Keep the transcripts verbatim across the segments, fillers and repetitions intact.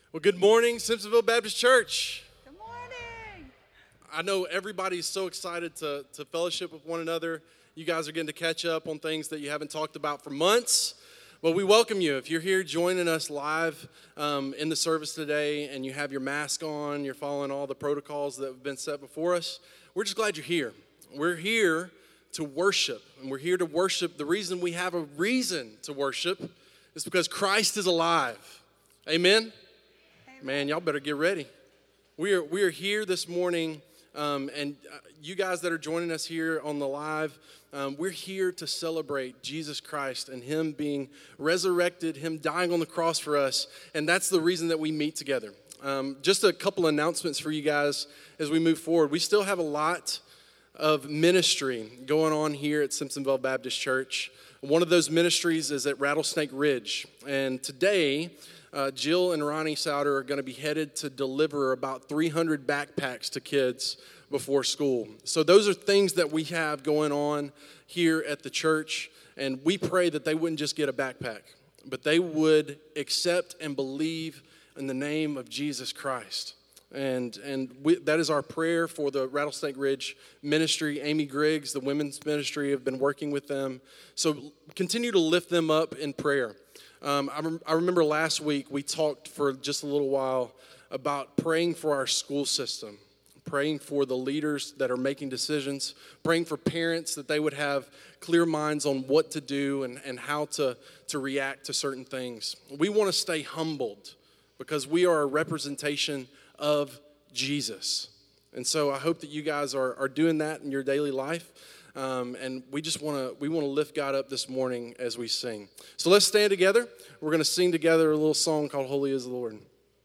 Well, good morning, Simpsonville Baptist Church. Good morning. I know everybody's so excited to, to fellowship with one another. You guys are getting to catch up on things that you haven't talked about for months. But we welcome you. If you're here joining us live um, in the service today and you have your mask on, you're following all the protocols that have been set before us, we're just glad you're here. We're here to worship, and we're here to worship. The reason we have a reason to worship is because Christ is alive. Amen? Man, y'all better get ready. We are we are here this morning, um, and you guys that are joining us here on the live, um, we're here to celebrate Jesus Christ and Him being resurrected, Him dying on the cross for us, and that's the reason that we meet together. Um, just a couple announcements for you guys as we move forward. We still have a lot of ministry going on here at Simpsonville Baptist Church. One of those ministries is at Rattlesnake Ridge, and today, Uh, Jill and Ronnie Souder are going to be headed to deliver about three hundred backpacks to kids before school. So those are things that we have going on here at the church, and we pray that they wouldn't just get a backpack, but they would accept and believe in the name of Jesus Christ. And and we, that is our prayer for the Rattlesnake Ridge ministry. Amy Griggs, the women's ministry, have been working with them. So continue to lift them up in prayer. Um, I, rem- I remember last week we talked for just a little while about praying for our school system, praying for the leaders that are making decisions, praying for parents that they would have clear minds on what to do and, and how to, to react to certain things. We want to stay humbled because we are a representation of Jesus. And so I hope that you guys are, are doing that in your daily life. Um, and we just want to we want to lift God up this morning as we sing. So let's stand together. We're going to sing together a little song called Holy is the Lord.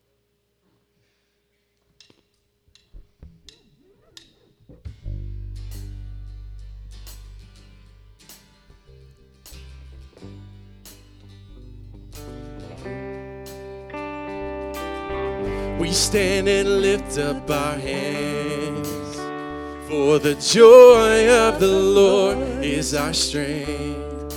We stand and lift up our hands. For the joy of the Lord is our strength.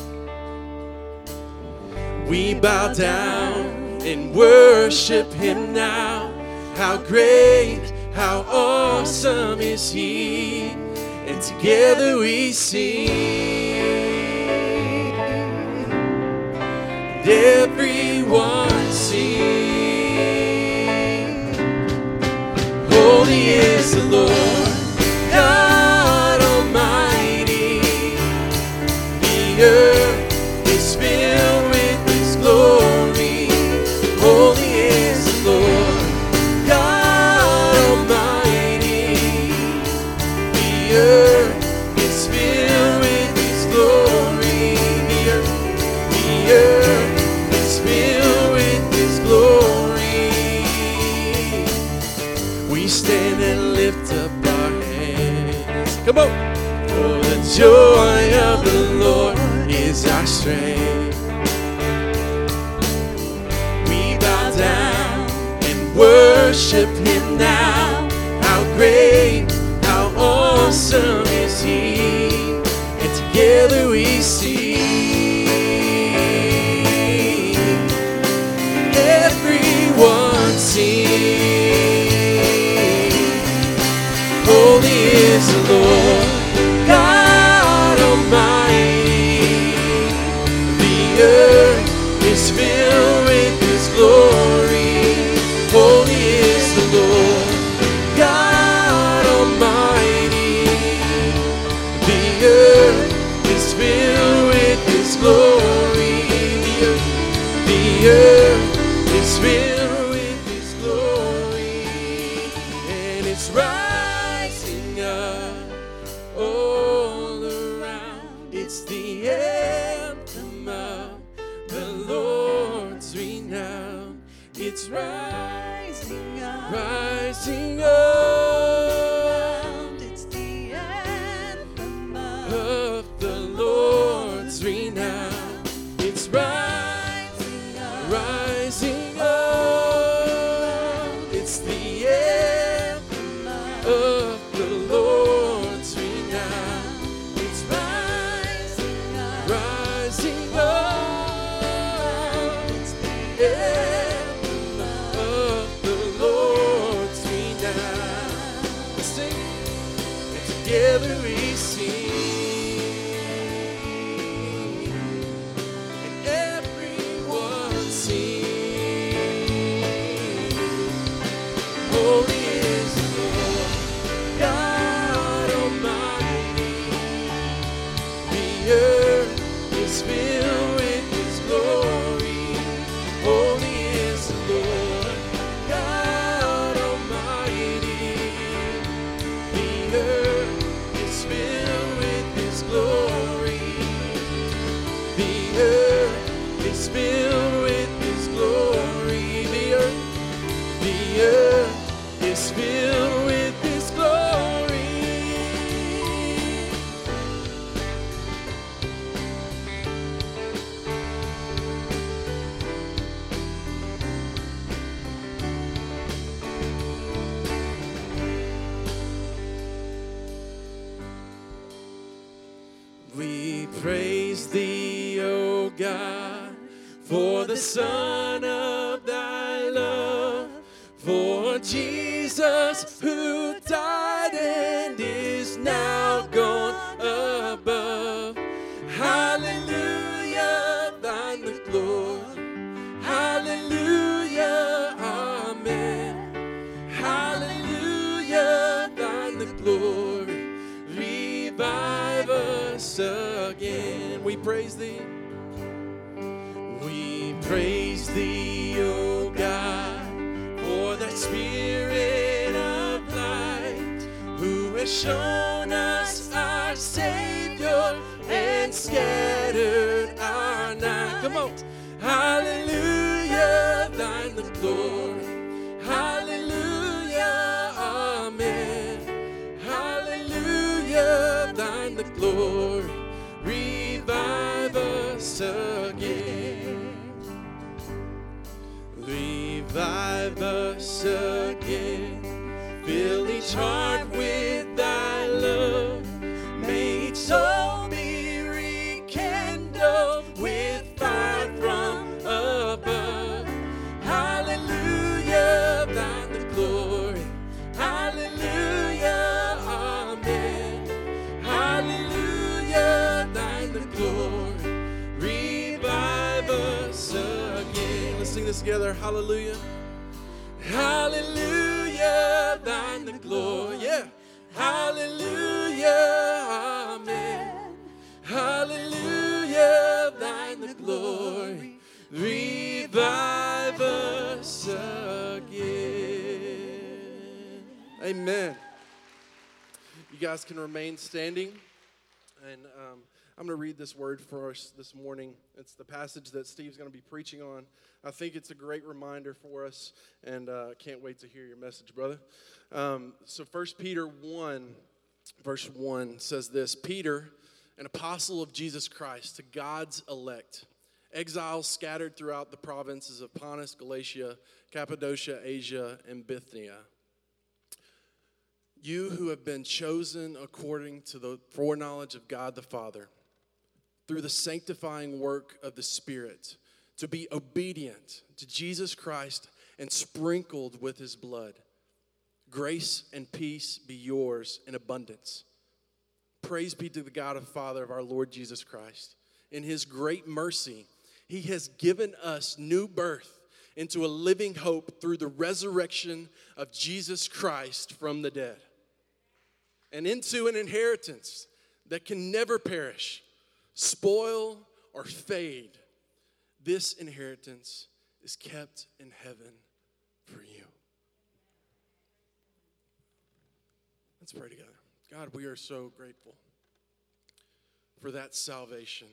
We bow down and worship Him now. How great, how awesome is He. And together we sing. And everyone sing. Holy is the Lord, God Almighty. The earth is filled with His glory. Holy is the Lord, God Almighty. The earth is filled with His glory. The earth, the earth is filled with His glory. We stand and lift up our hands. Come on. For the joy of the Lord is our strength. We bow down and worship Him now. How great, how awesome is He. And together we sing. Everyone sing. Holy is the Lord, God Almighty. The earth is filled with His glory. Holy is the Lord, God Almighty. The earth is filled with His glory. The earth, the earth is filled with His glory. And it's rising up all around. It's the anthem of the Lord's renown. It's rising up, rising up. It's the anthem of the Lord's renown. It's rising up, rising up. It's the anthem of the Lord's renown. It's rising up, rising up. It's the anthem of every scene, and everyone sing. Holy is the Lord, God Almighty. The earth is filled with His glory. Holy is the Lord, God Almighty. The earth is filled with His glory. The earth is filled with His glory. The earth, the earth is filled with His glory. We praise Thee, O God, for the Son of Thy love, for Jesus who died and is now gone above. Hallelujah, Thine the glory. Hallelujah, amen. Hallelujah, Thine the glory. Revive us again. We praise Thee. We praise Thee, O God, for the Spirit of light, who has shown us our Savior and scattered our night. Come on. Hallelujah, Thine the glory. Hallelujah, amen. Hallelujah, Thine the glory. Revive us again. Revive us again. Fill each heart with Thy love. May each soul be rekindled with fire from above. Hallelujah, Thine the glory. Hallelujah, amen. Hallelujah, Thine the glory. Revive us again. Let's sing this together. Hallelujah. Hallelujah, Thine the glory. Yeah. Hallelujah, amen. Hallelujah, Thine the glory. Revive us again. Amen. You guys can remain standing. And um, I'm going to read this word for us this morning. It's the passage that Steve's going to be preaching on. I think it's a great reminder for us, and I uh, can't wait to hear your message, brother. Um, so First Peter one, verse one says this: Peter, an apostle of Jesus Christ, to God's elect, exiles scattered throughout the provinces of Pontus, Galatia, Cappadocia, Asia, and Bithynia. You who have been chosen according to the foreknowledge of God the Father, through the sanctifying work of the Spirit, to be obedient to Jesus Christ and sprinkled with His blood. Grace and peace be yours in abundance. Praise be to the God and Father of our Lord Jesus Christ. In His great mercy, He has given us new birth into a living hope through the resurrection of Jesus Christ from the dead, and into an inheritance that can never perish, spoil, or fade. This inheritance is kept in heaven for you. Let's pray together. God, we are so grateful for that salvation.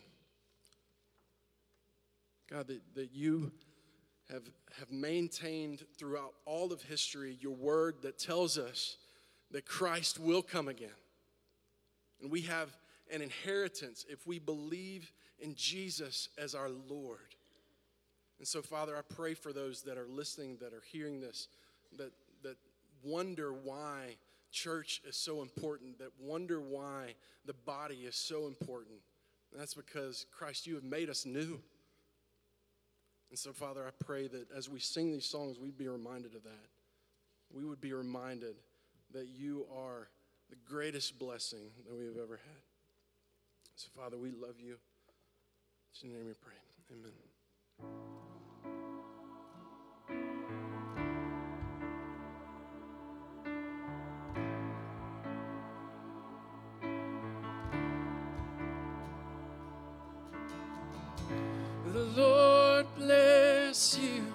God, that, that you have, have maintained throughout all of history your word that tells us that Christ will come again. And we have an inheritance if we believe in Jesus as our Lord. And so, Father, I pray for those that are listening, that are hearing this, that, that wonder why church is so important, that wonder why the body is so important. And that's because, Christ, you have made us new. And so, Father, I pray that as we sing these songs, we'd be reminded of that. We would be reminded that you are the greatest blessing that we have ever had. So, Father, we love you. In your name we pray. Amen. The Lord bless you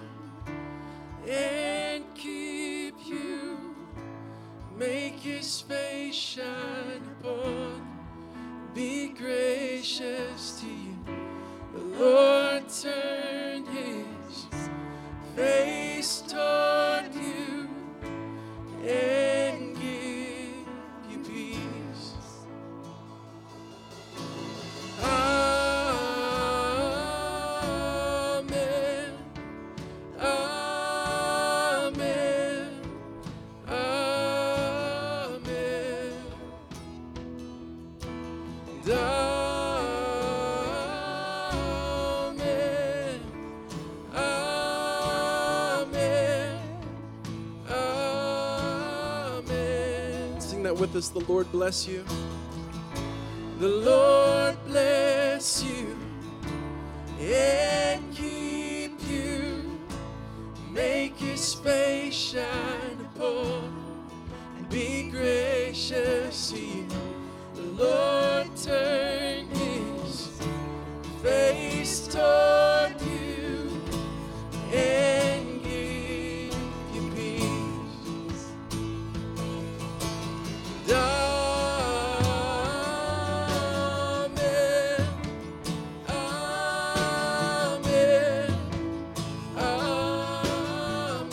and keep you. Make his face shine upon you. Be gracious to you. The Lord turn his face toward you and give you peace. Amen. Amen. Amen. And Amen. Amen. Amen. Sing that with us. The Lord bless you. The Lord bless you and keep you. Make his face shine upon you and be gracious to you. The Lord turn his face toward you and give you peace. Amen. Amen. Amen.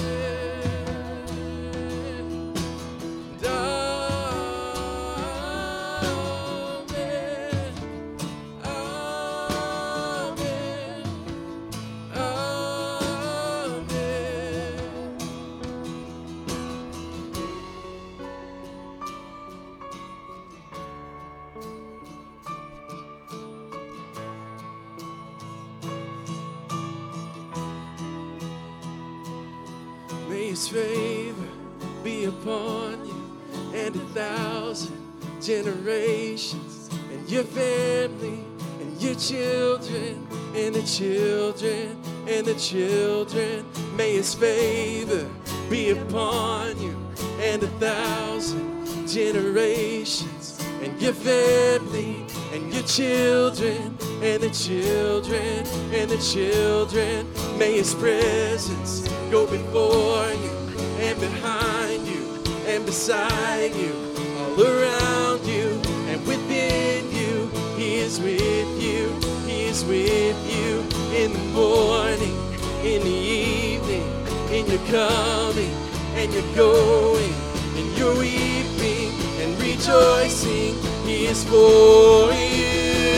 May his favor be upon you and a thousand generations, and your family, and your children, and the children, and the children. May his favor be upon you and a thousand generations, and your family, and your children, and the children, and the children. May his presence go before you and behind you and beside you, all around you and within you. He is with you, he is with you in the morning, in the evening, in your coming and your going, and your weeping and rejoicing. He is for you.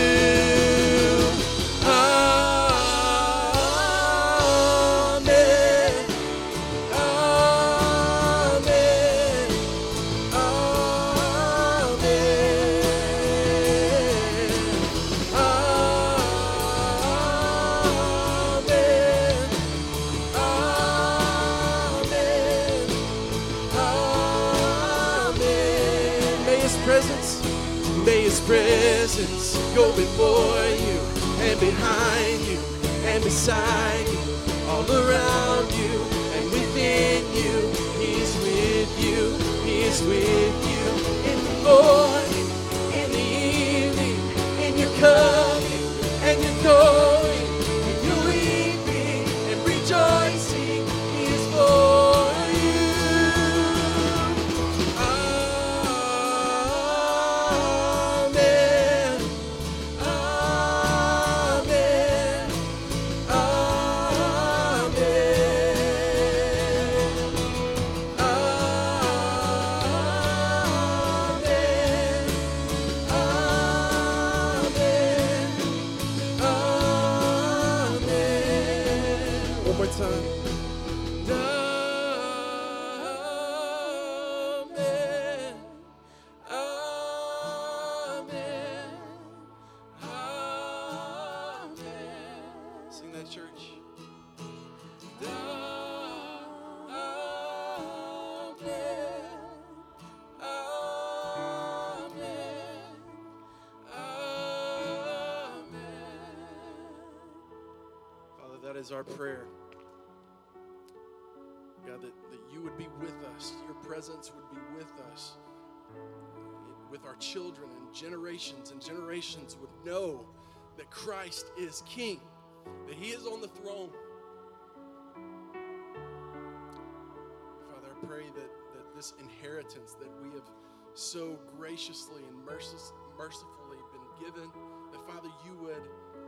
May his presence go before you and behind you and beside you, all around you and within you. He is with you, he is with you in the morning, in the evening, in your coming and your going, and your weeping and rejoicing. He is for you. Amen. is our prayer. God, that, that you would be with us, your presence would be with us, with our children, and generations and generations would know that Christ is King, that he is on the throne. Father, I pray that, that this inheritance that we have so graciously and mercis- mercifully been given, that Father, you would,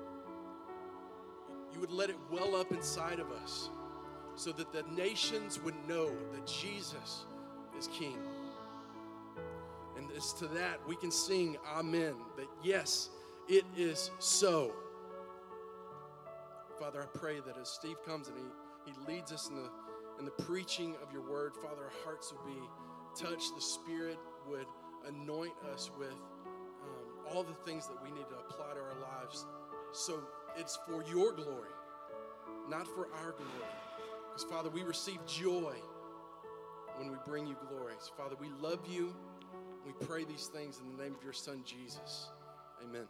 you would let it well up inside of us so that the nations would know that Jesus is King. And as to that, we can sing amen, that yes, it is so. Father, I pray that as Steve comes and he, he leads us in the, in the preaching of your word, Father, our hearts would be touched. The Spirit would anoint us with um, all the things that we need to apply to our lives. So it's for your glory, not for our glory. Because, Father, we receive joy when we bring you glory. So, Father, we love you. We pray these things in the name of your Son, Jesus. Amen.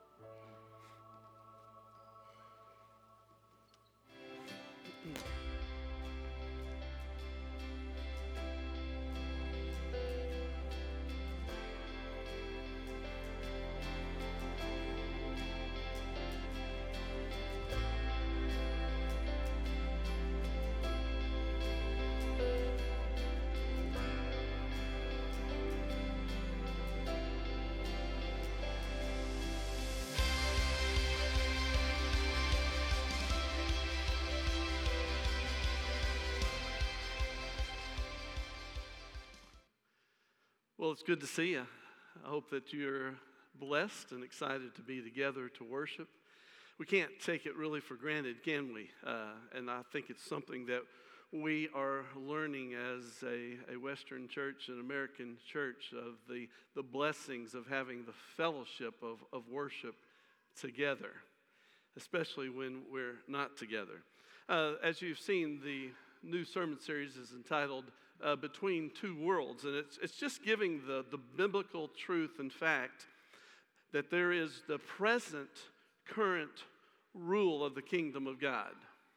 Well, it's good to see you. I hope that you're blessed and excited to be together to worship. We can't take it really for granted, can we? Uh, and I think it's something that we are learning as a, a Western church, an American church, of the, the blessings of having the fellowship of, of worship together, especially when we're not together. Uh, as you've seen, the new sermon series is entitled Uh, Between Two Worlds, and it's it's just giving the, the biblical truth and fact that there is the present, current rule of the kingdom of God,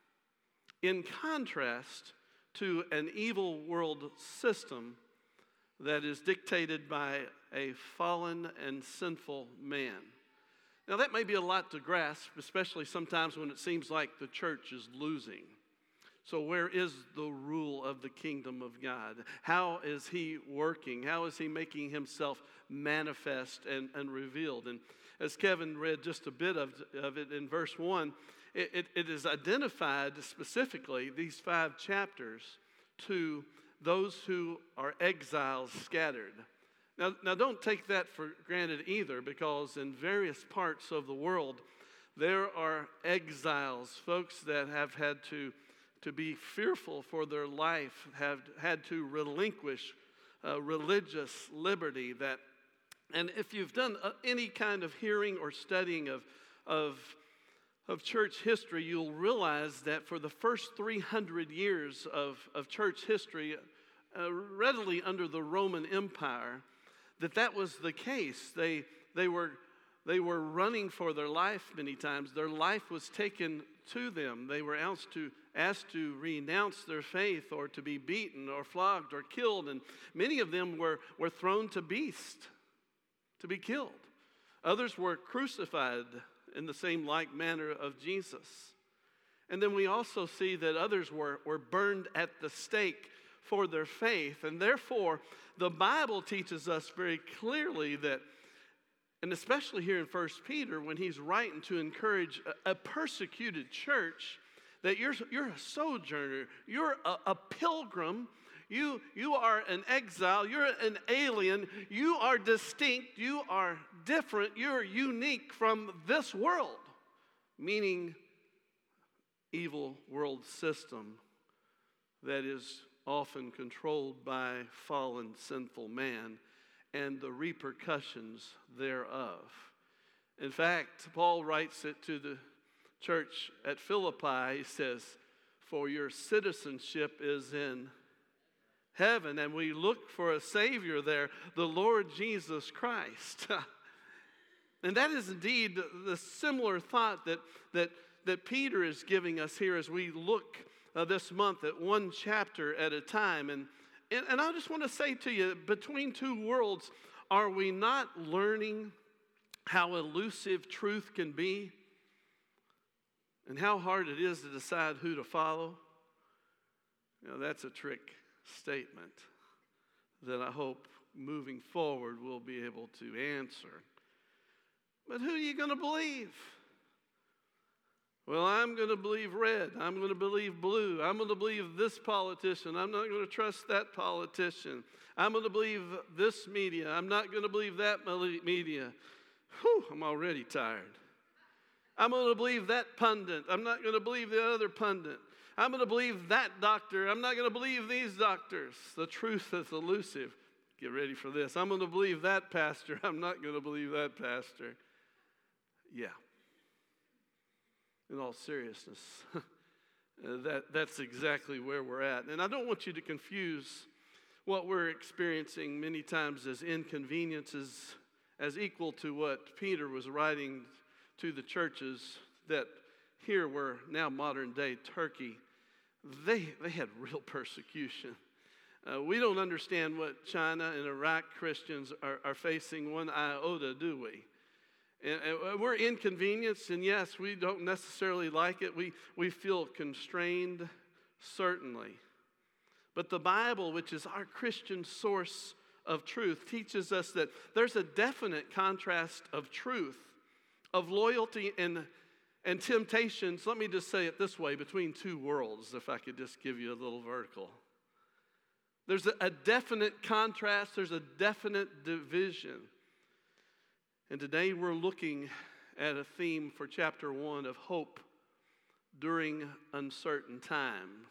in contrast to an evil world system that is dictated by a fallen and sinful man. Now, that may be a lot to grasp, especially sometimes when it seems like the church is losing. So where is the rule of the kingdom of God? How is he working? How is he making himself manifest and, and revealed? And as Kevin read just a bit of, of it in verse one, it, it, it is identified specifically, these five chapters, to those who are exiles scattered. Now, now don't take that for granted either, because in various parts of the world, there are exiles, folks that have had to to be fearful for their life, have had to relinquish uh, religious liberty. That, and if you've done uh, any kind of hearing or studying of, of, of church history, you'll realize that for the first three hundred years of, of church history, uh, readily under the Roman Empire, that that was the case. They, they were They were running for their life many times. Their life was taken to them. They were asked to, asked to renounce their faith, or to be beaten or flogged or killed. And many of them were, were thrown to beasts to be killed. Others were crucified in the same like manner of Jesus. And then we also see that others were, were burned at the stake for their faith. And therefore, the Bible teaches us very clearly that, and especially here in First Peter, when he's writing to encourage a, a persecuted church, that you're, you're a sojourner, you're a, a pilgrim, you, you are an exile, you're an alien, you are distinct, you are different, you're unique from this world, meaning evil world system that is often controlled by fallen, sinful man, and the repercussions thereof. In fact, Paul writes it to the church at Philippi. He says, "For your citizenship is in heaven," and we look for a Savior there, the Lord Jesus Christ. And that is indeed the similar thought that, that that Peter is giving us here as we look uh, this month at one chapter at a time. And, and, and I just want to say to you, between two worlds, are we not learning how elusive truth can be and how hard it is to decide who to follow? You know, that's a trick statement that I hope moving forward we'll be able to answer. But who are you going to believe? Well, I'm going to believe red. I'm going to believe blue. I'm going to believe this politician. I'm not going to trust that politician. I'm going to believe this media. I'm not going to believe that media. Whew, I'm already tired. I'm going to believe that pundit. I'm not going to believe the other pundit. I'm going to believe that doctor. I'm not going to believe these doctors. The truth is elusive. Get ready for this. I'm going to believe that pastor. I'm not going to believe that pastor. Yeah. In all seriousness, that, that's exactly where we're at. And I don't want you to confuse what we're experiencing many times as inconveniences as equal to what Peter was writing to the churches that here were now modern day Turkey. They, they had real persecution. Uh, we don't understand what China and Iraq Christians are, are facing one iota, do we? And, and we're inconvenienced, and yes, we don't necessarily like it. We, we feel constrained, certainly. But the Bible, which is our Christian source of truth, teaches us that there's a definite contrast of truth, of loyalty and, and temptations. Let me just say it this way, between two worlds, if I could just give you a little vertical. There's a, a definite contrast, there's a definite division. And today we're looking at a theme for chapter one of hope during uncertain times.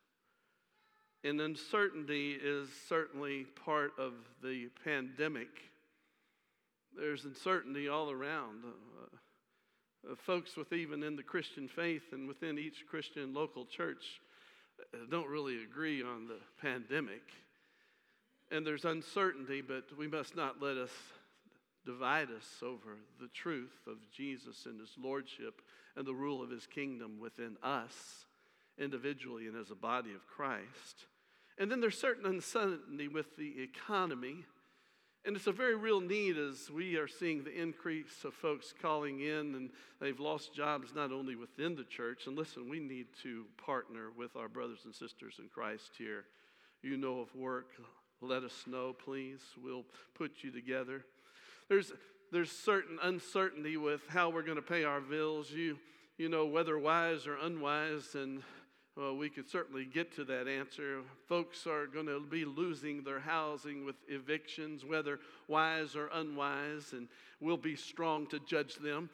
And uncertainty is certainly part of the pandemic. There's uncertainty all around. Uh, uh, folks with even in the Christian faith and within each Christian local church uh, don't really agree on the pandemic. And there's uncertainty, but we must not let us divide us over the truth of Jesus and his lordship and the rule of his kingdom within us individually and as a body of Christ. And then there's certain uncertainty with the economy. And it's a very real need as we are seeing the increase of folks calling in, and they've lost jobs not only within the church. And listen, we need to partner with our brothers and sisters in Christ here. You know of work, let us know, please. We'll put you together. There's there's certain uncertainty with how we're going to pay our bills. You you know, whether wise or unwise, and well, we could certainly get to that answer. Folks are going to be losing their housing with evictions, whether wise or unwise, and we'll be strong to judge them.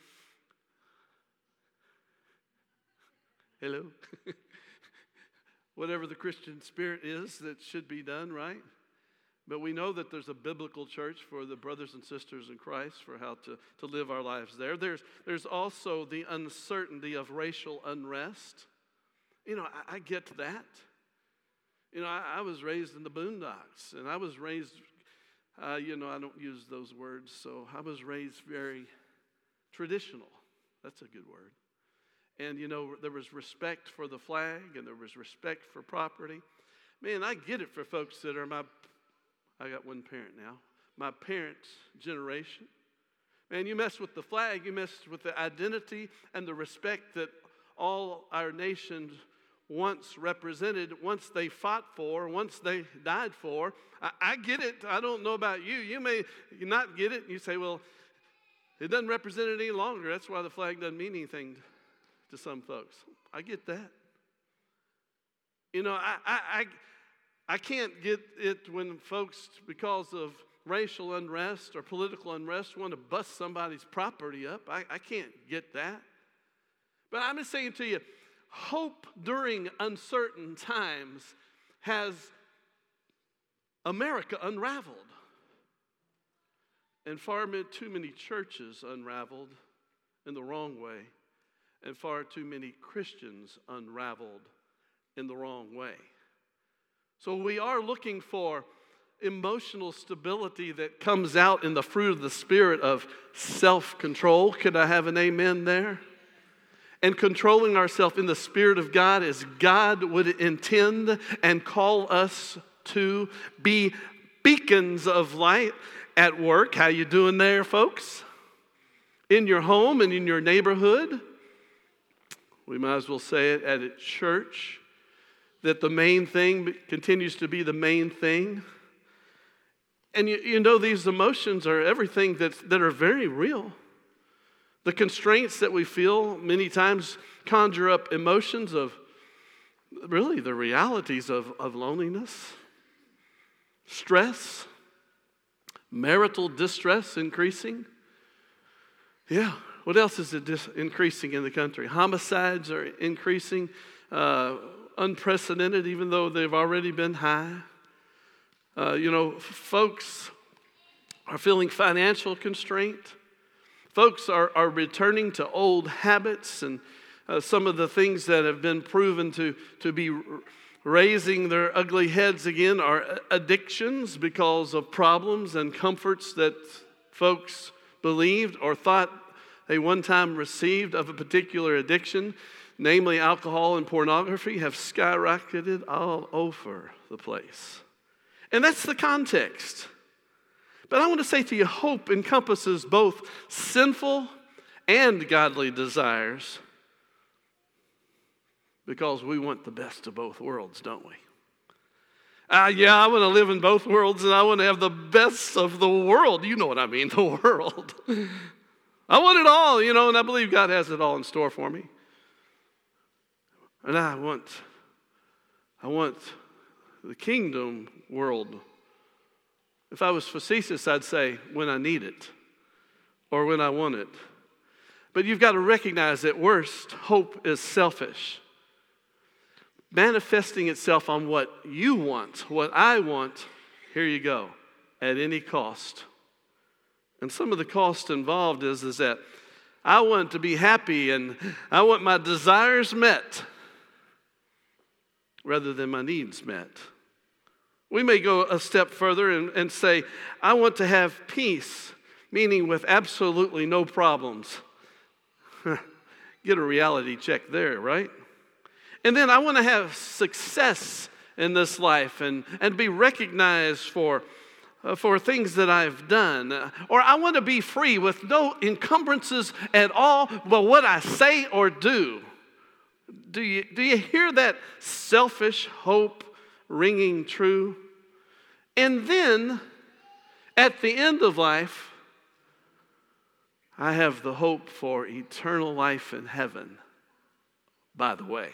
Hello? Whatever the Christian spirit is, that should be done, right? But we know that there's a biblical church for the brothers and sisters in Christ for how to, to live our lives there. There's, there's also the uncertainty of racial unrest. You know, I, I get that. You know, I, I was raised in the boondocks, and I was raised, uh, you know, I don't use those words, so I was raised very traditional. That's a good word. And, you know, there was respect for the flag, and there was respect for property. Man, I get it for folks that are my, I got one parent now, my parents' generation. Man, you mess with the flag, you mess with the identity and the respect that all our nations once represented, once they fought for, once they died for. I, I get it. I don't know about you. You may not get it. You say, well, it doesn't represent it any longer. That's why the flag doesn't mean anything to some folks. I get that. You know, I I I, I can't get it when folks, because of racial unrest or political unrest, want to bust somebody's property up. I, I can't get that. But I'm just saying to you, hope during uncertain times has America unraveled. And far too many churches unraveled in the wrong way. And far too many Christians unraveled in the wrong way. So we are looking for emotional stability that comes out in the fruit of the Spirit of self-control. Could I have an amen there? and controlling ourselves in the Spirit of God as God would intend and call us to be beacons of light at work. How you doing there, folks? In your home and in your neighborhood. We might as well say it at a church, that the main thing continues to be the main thing. And you, you know, these emotions are everything that, that are very real. The constraints that we feel many times conjure up emotions of really the realities of, of loneliness, stress, marital distress increasing. Yeah, what else is it dis- increasing in the country? Homicides are increasing, uh, unprecedented, even though they've already been high. Uh, you know, f- folks are feeling financial constraint. Folks are, are returning to old habits and uh, some of the things that have been proven to, to be r- raising their ugly heads again are addictions because of problems and comforts that folks believed or thought they one time received of a particular addiction, namely alcohol and pornography, have skyrocketed all over the place. And that's the context. But I want to say to you, hope encompasses both sinful and godly desires because we want the best of both worlds, don't we? Uh, yeah, I want to live in both worlds and I want to have the best of the world. You know what I mean, the world. I want it all, you know, and I believe God has it all in store for me. And I want, I want the kingdom world. If I was facetious, I'd say when I need it or when I want it. But you've got to recognize that worst, hope is selfish. Manifesting itself on what you want, what I want, here you go, at any cost. And some of the cost involved is, is that I want to be happy and I want my desires met rather than my needs met. We may go a step further and, and say, I want to have peace, meaning with absolutely no problems. Get a reality check there, right? And then I want to have success in this life and, and be recognized for, uh, for things that I've done. Uh, or I want to be free with no encumbrances at all but what I say or do. Do you, do you hear that selfish hope ringing true? And then, at the end of life, I have the hope for eternal life in heaven, by the way.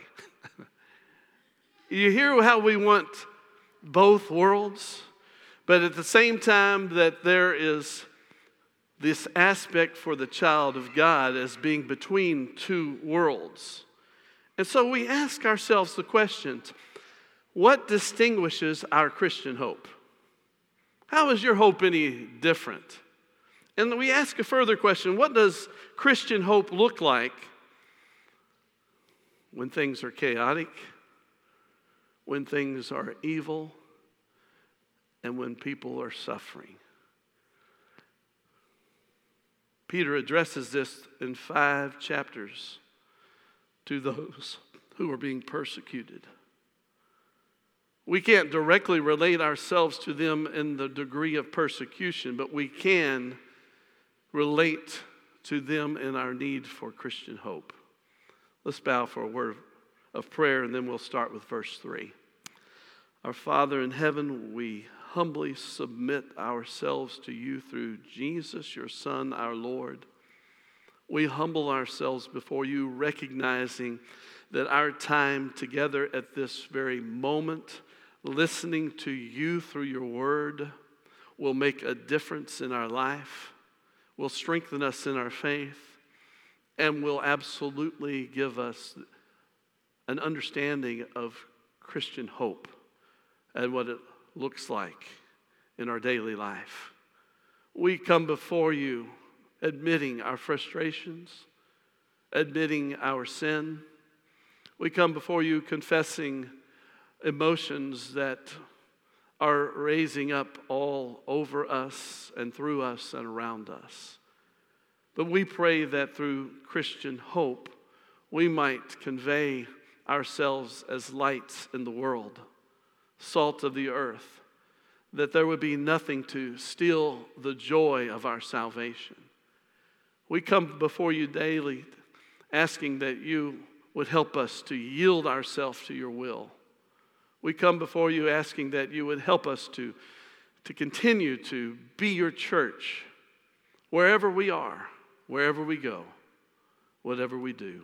You hear how we want both worlds, but at the same time that there is this aspect for the child of God as being between two worlds. And so we ask ourselves the question, what distinguishes our Christian hope? How is your hope any different? And we ask a further question, what does Christian hope look like when things are chaotic, when things are evil, and when people are suffering? Peter addresses this in five chapters to those who are being persecuted. We can't directly relate ourselves to them in the degree of persecution, but we can relate to them in our need for Christian hope. Let's bow for a word of prayer, and then we'll start with verse three. Our Father in heaven, we humbly submit ourselves to you through Jesus, your Son, our Lord. We humble ourselves before you, recognizing that our time together at this very moment, listening to you through your word, will make a difference in our life, will strengthen us in our faith, and will absolutely give us an understanding of Christian hope and what it looks like in our daily life. We come before you admitting our frustrations, admitting our sin. We come before you confessing emotions that are raising up all over us and through us and around us. But we pray that through Christian hope, we might convey ourselves as lights in the world, salt of the earth, that there would be nothing to steal the joy of our salvation. We come before you daily asking that you would help us to yield ourselves to your will. We come before you asking that you would help us to, to continue to be your church wherever we are, wherever we go, whatever we do.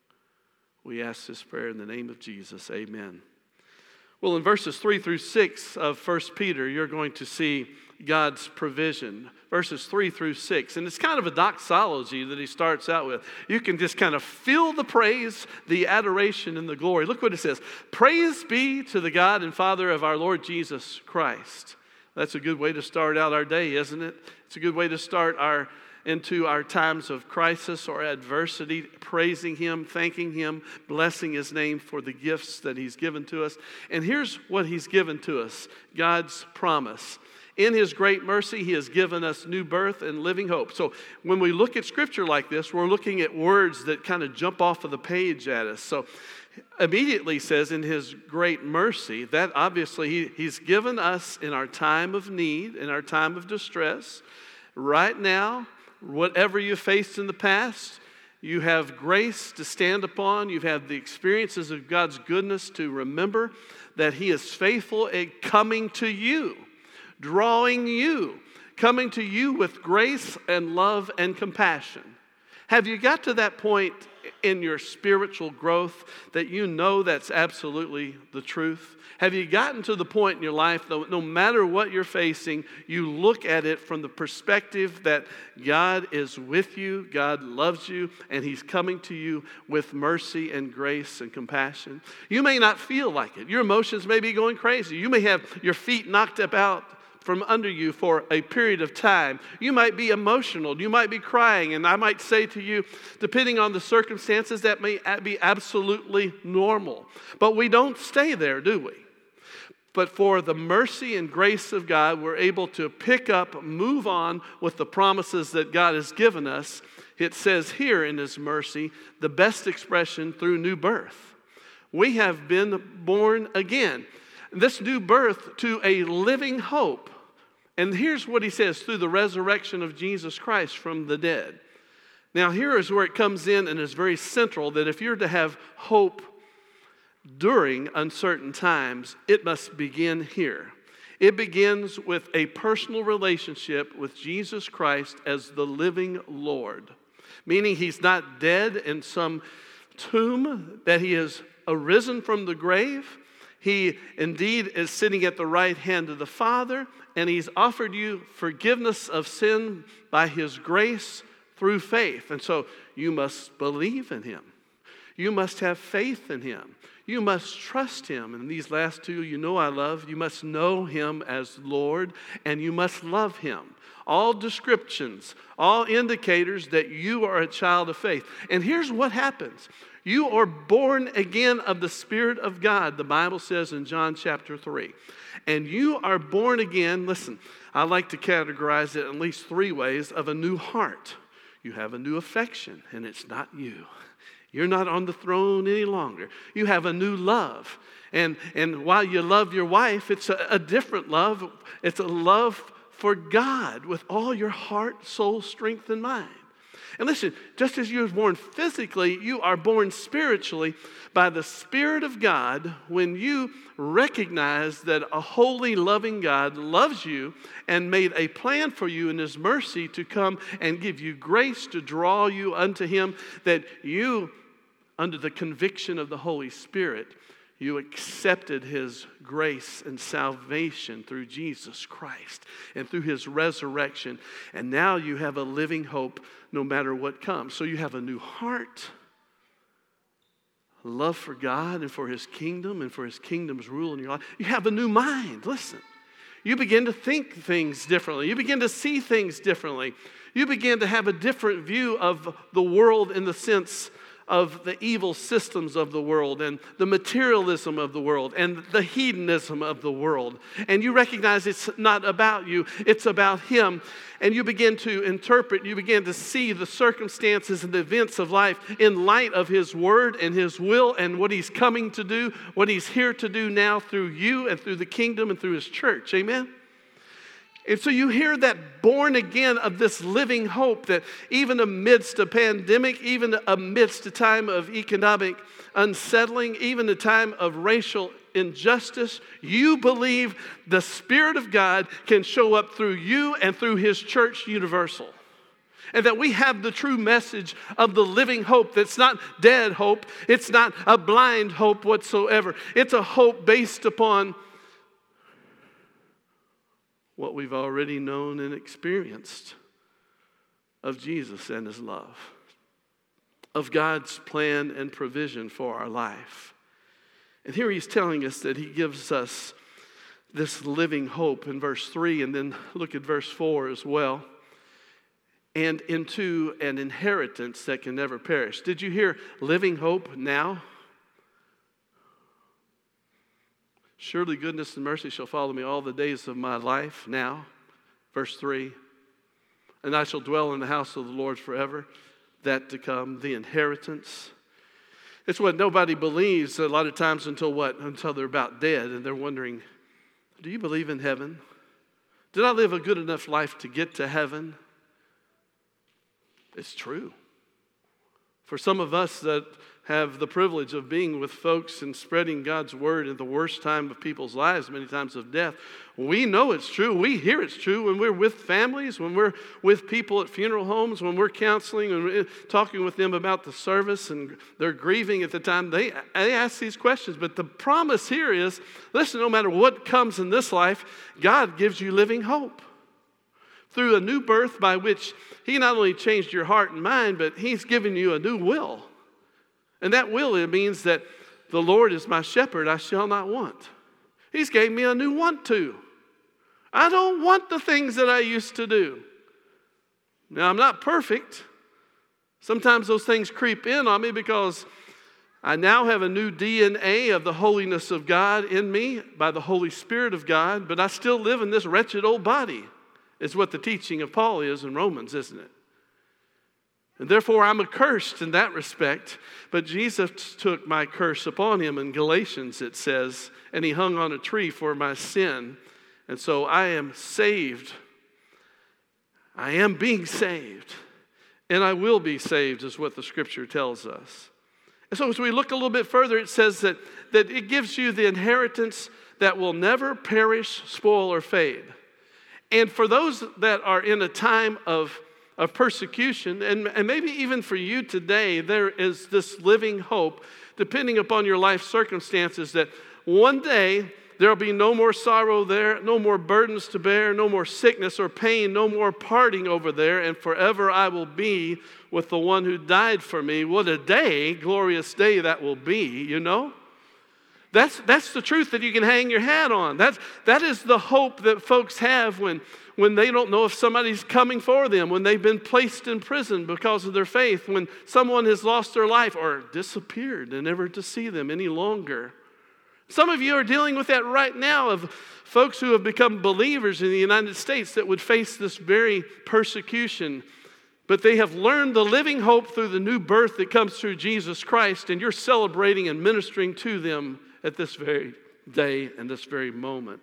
We ask this prayer in the name of Jesus. Amen. Well, in verses three through six of First Peter, you're going to see God's provision. Verses three through six. And it's kind of a doxology that he starts out with. You can just kind of feel the praise, the adoration, and the glory. Look what it says. Praise be to the God and Father of our Lord Jesus Christ. That's a good way to start out our day, isn't it? It's a good way to start our into our times of crisis or adversity, praising him, thanking him, blessing his name for the gifts that he's given to us. And here's what he's given to us, God's promise. In his great mercy, he has given us new birth and living hope. So when we look at scripture like this, we're looking at words that kind of jump off of the page at us. So immediately says in his great mercy, that obviously he, he's given us in our time of need, in our time of distress. Right now, whatever you faced in the past, you have grace to stand upon. You have the experiences of God's goodness to remember that he is faithful at coming to you, drawing you, coming to you with grace and love and compassion. Have you got to that point in your spiritual growth that you know that's absolutely the truth? Have you gotten to the point in your life that no matter what you're facing, you look at it from the perspective that God is with you, God loves you, and he's coming to you with mercy and grace and compassion? You may not feel like it. Your emotions may be going crazy. You may have your feet knocked about from under you for a period of time. You might be emotional. You might be crying. And I might say to you, depending on the circumstances, that may be absolutely normal. But we don't stay there, do we? But for the mercy and grace of God, we're able to pick up, move on with the promises that God has given us. It says here in his mercy, the best expression through new birth. We have been born again. This new birth to a living hope. And here's what he says, through the resurrection of Jesus Christ from the dead. Now here is where it comes in and is very central, that if you're to have hope during uncertain times, it must begin here. It begins with a personal relationship with Jesus Christ as the living Lord. Meaning he's not dead in some tomb, that he has arisen from the grave. He indeed is sitting at the right hand of the Father, and he's offered you forgiveness of sin by his grace through faith. And so you must believe in him. You must have faith in him. You must trust him. And these last two, you know I love. You must know him as Lord, and you must love him. All descriptions, all indicators that you are a child of faith. And here's what happens. You are born again of the Spirit of God, the Bible says in John chapter three. And you are born again, listen, I like to categorize it in at least three ways, of a new heart. You have a new affection, and it's not you. You're not on the throne any longer. You have a new love. And, and while you love your wife, it's a, a different love. It's a love for God with all your heart, soul, strength, and mind. And listen, just as you were born physically, you are born spiritually by the Spirit of God when you recognize that a holy, loving God loves you and made a plan for you in his mercy to come and give you grace to draw you unto him, that you, under the conviction of the Holy Spirit, you accepted his grace and salvation through Jesus Christ and through his resurrection. And now you have a living hope no matter what comes. So you have a new heart, love for God and for his kingdom and for his kingdom's rule in your life. You have a new mind. Listen, you begin to think things differently. You begin to see things differently. You begin to have a different view of the world in the sense of the evil systems of the world and the materialism of the world and the hedonism of the world. And you recognize it's not about you, it's about Him. And you begin to interpret, you begin to see the circumstances and the events of life in light of His Word and His will and what He's coming to do, what He's here to do now through you and through the kingdom and through His church. Amen? And so you hear that born again of this living hope that even amidst a pandemic, even amidst a time of economic unsettling, even a time of racial injustice, you believe the Spirit of God can show up through you and through His church universal. And that we have the true message of the living hope that's not dead hope. It's not a blind hope whatsoever. It's a hope based upon what we've already known and experienced of Jesus and His love, of God's plan and provision for our life. And here He's telling us that He gives us this living hope in verse three, and then look at verse four as well. And into an inheritance that can never perish. Did you hear living hope now? Surely goodness and mercy shall follow me all the days of my life now. Verse three. And I shall dwell in the house of the Lord forever. That to come, the inheritance. It's what nobody believes a lot of times until what? Until they're about dead and they're wondering, do you believe in heaven? Did I live a good enough life to get to heaven? It's true. For some of us that have the privilege of being with folks and spreading God's word in the worst time of people's lives, many times of death, we know it's true. We hear it's true when we're with families, when we're with people at funeral homes, when we're counseling and talking with them about the service and they're grieving at the time. They, they ask these questions. But the promise here is, listen, no matter what comes in this life, God gives you living hope. Through a new birth by which He not only changed your heart and mind, but He's given you a new will. And that will, it means that the Lord is my shepherd, I shall not want. He's gave me a new want to. I don't want the things that I used to do. Now, I'm not perfect. Sometimes those things creep in on me because I now have a new D N A of the holiness of God in me by the Holy Spirit of God, but I still live in this wretched old body. Is what the teaching of Paul is in Romans, isn't it? And therefore I'm accursed in that respect. But Jesus took my curse upon Him. In Galatians it says, and He hung on a tree for my sin. And so I am saved. I am being saved. And I will be saved is what the Scripture tells us. And so as we look a little bit further, it says that, that it gives you the inheritance that will never perish, spoil, or fade. And for those that are in a time of, of persecution, and, and maybe even for you today, there is this living hope, depending upon your life circumstances, that one day there will be no more sorrow there, no more burdens to bear, no more sickness or pain, no more parting over there, and forever I will be with the one who died for me. What a day, glorious day that will be, you know? That's, that's the truth that you can hang your hat on. That's, that is the hope that folks have when, when they don't know if somebody's coming for them, when they've been placed in prison because of their faith, when someone has lost their life or disappeared and never to see them any longer. Some of you are dealing with that right now, of folks who have become believers in the United States that would face this very persecution. But they have learned the living hope through the new birth that comes through Jesus Christ, and you're celebrating and ministering to them at this very day and this very moment.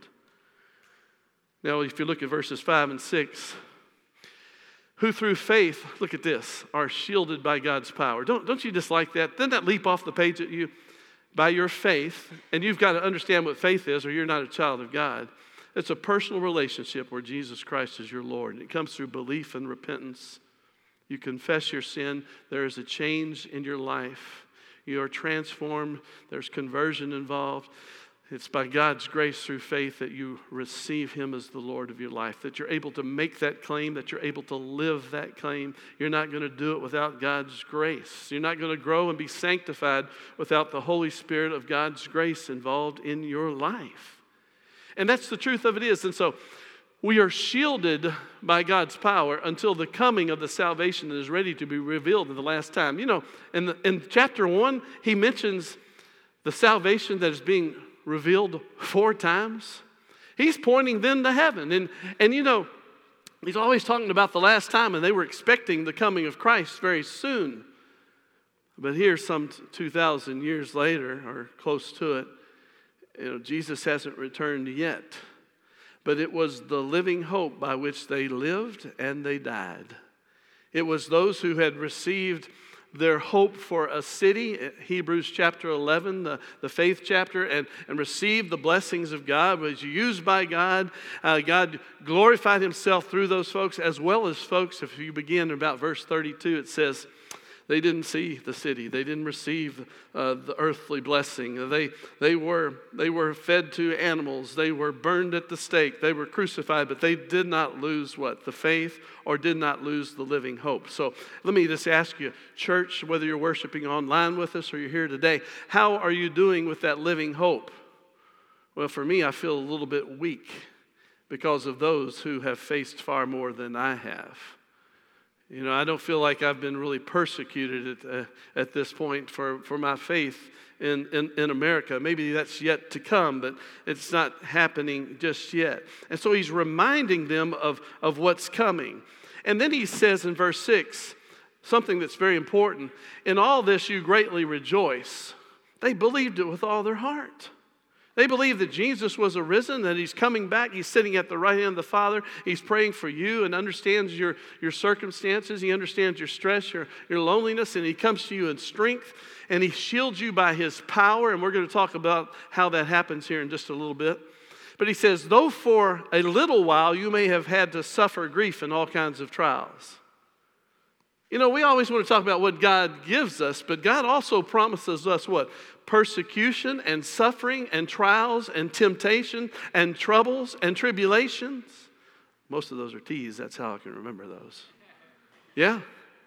Now, if you look at verses five and six, who through faith, look at this, are shielded by God's power. Don't, don't you just like that? Doesn't that leap off the page at you? By your faith, and you've got to understand what faith is or you're not a child of God. It's a personal relationship where Jesus Christ is your Lord. It comes through belief and repentance. You confess your sin. There is a change in your life. You are transformed. There's conversion involved. It's by God's grace through faith that you receive Him as the Lord of your life, that you're able to make that claim, that you're able to live that claim. You're not going to do it without God's grace. You're not going to grow and be sanctified without the Holy Spirit of God's grace involved in your life. And that's the truth of it is. And so we are shielded by God's power until the coming of the salvation that is ready to be revealed in the last time. You know, in, the, in chapter one, he mentions the salvation that is being revealed four times. He's pointing then to heaven. And, and you know, he's always talking about the last time, and they were expecting the coming of Christ very soon. But here, some two thousand years later, or close to it, you know, Jesus hasn't returned yet. But it was the living hope by which they lived and they died. It was those who had received their hope for a city, Hebrews chapter eleven, the, the faith chapter, and, and received the blessings of God, was used by God. Uh, God glorified himself through those folks, as well as folks, if you begin about verse thirty-two, it says, they didn't see the city. They didn't receive uh, the earthly blessing. They, they, were, they were fed to animals. They were burned at the stake. They were crucified, but they did not lose what? The faith, or did not lose the living hope. So let me just ask you, church, whether you're worshiping online with us or you're here today, how are you doing with that living hope? Well, for me, I feel a little bit weak because of those who have faced far more than I have. You know, I don't feel like I've been really persecuted at, uh, at this point for, for my faith in, in, in America. Maybe that's yet to come, but it's not happening just yet. And so he's reminding them of, of what's coming. And then he says in verse six, something that's very important. In all this you greatly rejoice. They believed it with all their heart. They believe that Jesus was arisen, that he's coming back. He's sitting at the right hand of the Father. He's praying for you and understands your, your circumstances. He understands your stress, your, your loneliness, and he comes to you in strength, and he shields you by his power. And we're going to talk about how that happens here in just a little bit. But he says, though for a little while you may have had to suffer grief in all kinds of trials. You know, we always want to talk about what God gives us, but God also promises us what? Persecution and suffering and trials and temptation and troubles and tribulations. Most of those are T's. That's how I can remember those. Yeah.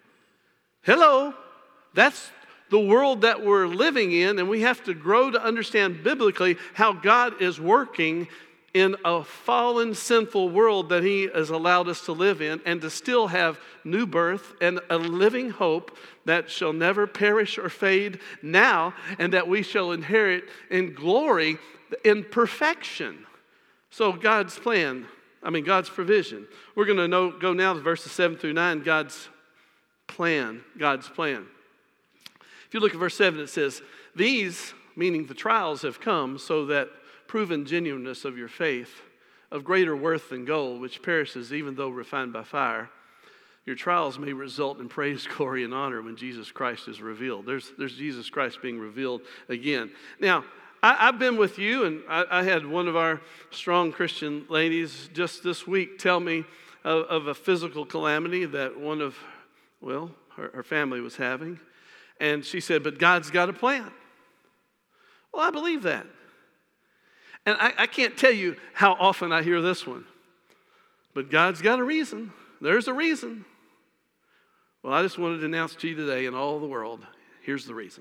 Hello. That's the world that we're living in, and we have to grow to understand biblically how God is working in a fallen, sinful world that he has allowed us to live in, and to still have new birth and a living hope that shall never perish or fade now, and that we shall inherit in glory, in perfection. So God's plan, I mean God's provision. We're going to know, go now to verses seven through nine, God's plan, God's plan. If you look at verse seven, it says, these, meaning the trials, have come so that proven genuineness of your faith, of greater worth than gold, which perishes even though refined by fire, your trials may result in praise, glory, and honor when Jesus Christ is revealed. There's, there's Jesus Christ being revealed again. Now, I, I've been with you, and I, I had one of our strong Christian ladies just this week tell me of, of a physical calamity that one of, well, her, her family was having. And she said, but God's got a plan. Well, I believe that. And I, I can't tell you how often I hear this one. But God's got a reason. There's a reason. Well, I just wanted to announce to you today in all the world, here's the reason.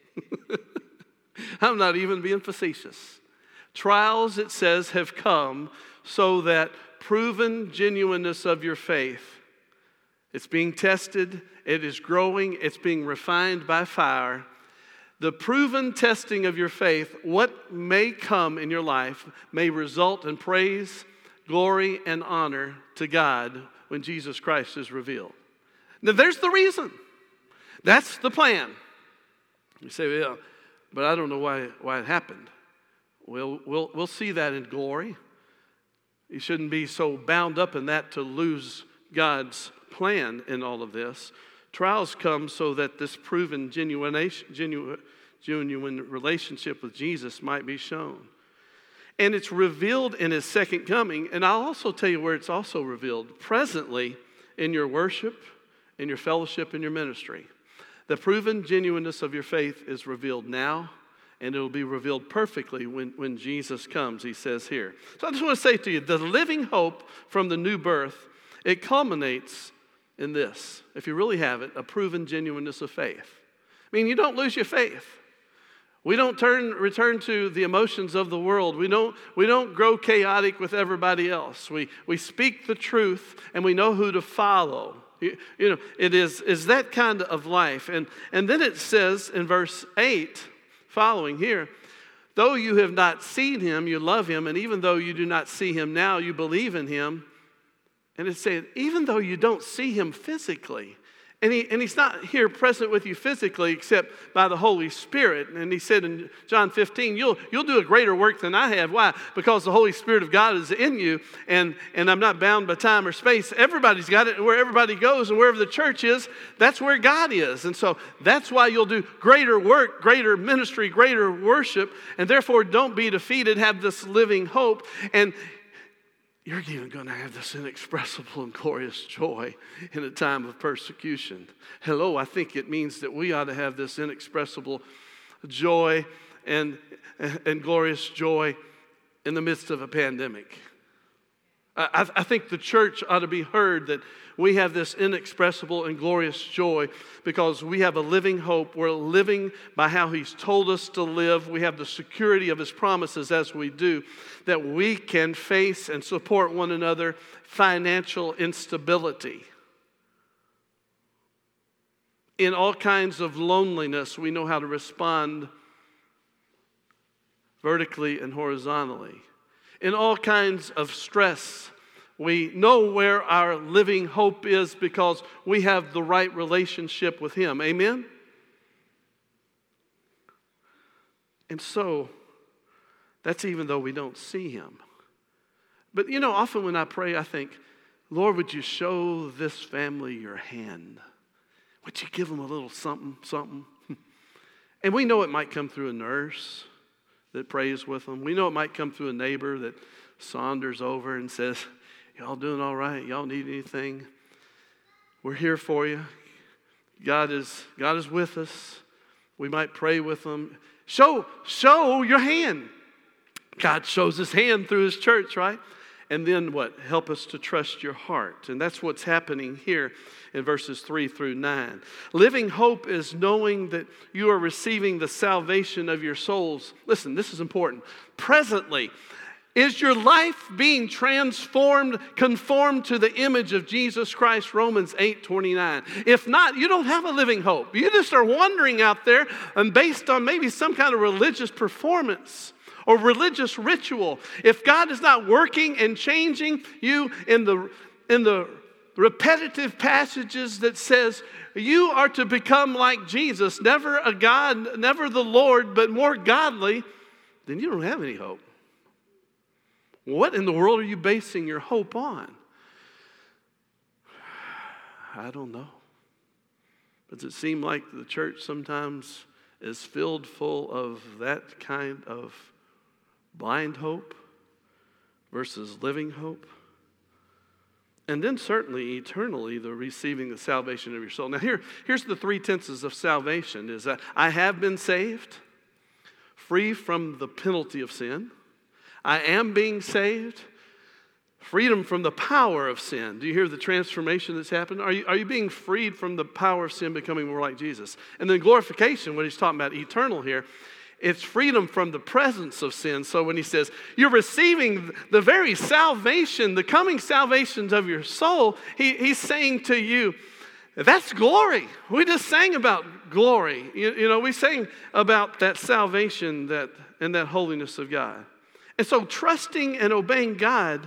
I'm not even being facetious. Trials, it says, have come so that proven genuineness of your faith, it's being tested, it is growing, it's being refined by fire. The proven testing of your faith, what may come in your life, may result in praise, glory, and honor to God when Jesus Christ is revealed. Now, there's the reason. That's the plan. You say, well, but I don't know why, why it happened. Well, we'll, we'll see that in glory. You shouldn't be so bound up in that to lose God's plan in all of this. Trials come so that this proven genuine, genuine, genuine relationship with Jesus might be shown. And it's revealed in his second coming. And I'll also tell you where it's also revealed. Presently, in your worship, in your fellowship, in your ministry. The proven genuineness of your faith is revealed now, and it will be revealed perfectly when, when Jesus comes, he says here. So I just want to say to you, the living hope from the new birth, it culminates in this. If you really have it, a proven genuineness of faith. I mean, you don't lose your faith. We don't turn, return to the emotions of the world. We don't, we don't grow chaotic with everybody else. We, we speak the truth and we know who to follow. You, you know, it is, is that kind of life. And, and then it says in verse eight, following here, though you have not seen him, you love him. And even though you do not see him now, you believe in him. And it says, even though you don't see him physically, And, he, and he's not here present with you physically except by the Holy Spirit. And he said in John fifteen, you'll, you'll do a greater work than I have. Why? Because the Holy Spirit of God is in you, and, and I'm not bound by time or space. Everybody's got it, and where everybody goes and wherever the church is, that's where God is. And so that's why you'll do greater work, greater ministry, greater worship, and therefore don't be defeated, have this living hope. And you're even going to have this inexpressible and glorious joy in a time of persecution. Hello, I think it means that we ought to have this inexpressible joy and, and glorious joy in the midst of a pandemic. I, I think the church ought to be heard that we have this inexpressible and glorious joy because we have a living hope. We're living by how he's told us to live. We have the security of his promises as we do, that we can face and support one another financial instability. In all kinds of loneliness, we know how to respond vertically and horizontally. In all kinds of stress, we know where our living hope is because we have the right relationship with him. Amen? And so, that's even though we don't see him. But you know, often when I pray, I think, Lord, would you show this family your hand? Would you give them a little something, something? And we know it might come through a nurse that prays with them. We know it might come through a neighbor that saunters over and says, y'all doing all right? Y'all need anything? We're here for you. God is, God is with us. We might pray with them. Show, show your hand. God shows his hand through his church, right? And then what? Help us to trust your heart. And that's what's happening here in verses three through nine. Living hope is knowing that you are receiving the salvation of your souls. Listen, this is important. Presently, is your life being transformed, conformed to the image of Jesus Christ? Romans eight twenty-nine. If not, you don't have a living hope. You just are wandering out there and based on maybe some kind of religious performance or religious ritual. If God is not working and changing you in the, in the repetitive passages that says you are to become like Jesus, never a God, never the Lord, but more godly, then you don't have any hope. What in the world are you basing your hope on? I don't know. Does it seem like the church sometimes is filled full of that kind of blind hope versus living hope? And then certainly eternally, the receiving the salvation of your soul. Now here, here's the three tenses of salvation. Is that I have been saved, free from the penalty of sin. I am being saved, freedom from the power of sin. Do you hear the transformation that's happened? Are you, are you being freed from the power of sin, becoming more like Jesus? And then glorification, what he's talking about, eternal here, it's freedom from the presence of sin. So when he says, you're receiving the very salvation, the coming salvations of your soul, he, he's saying to you, that's glory. We just sang about glory. You, you know, we sang about that salvation that and that holiness of God. And so trusting and obeying God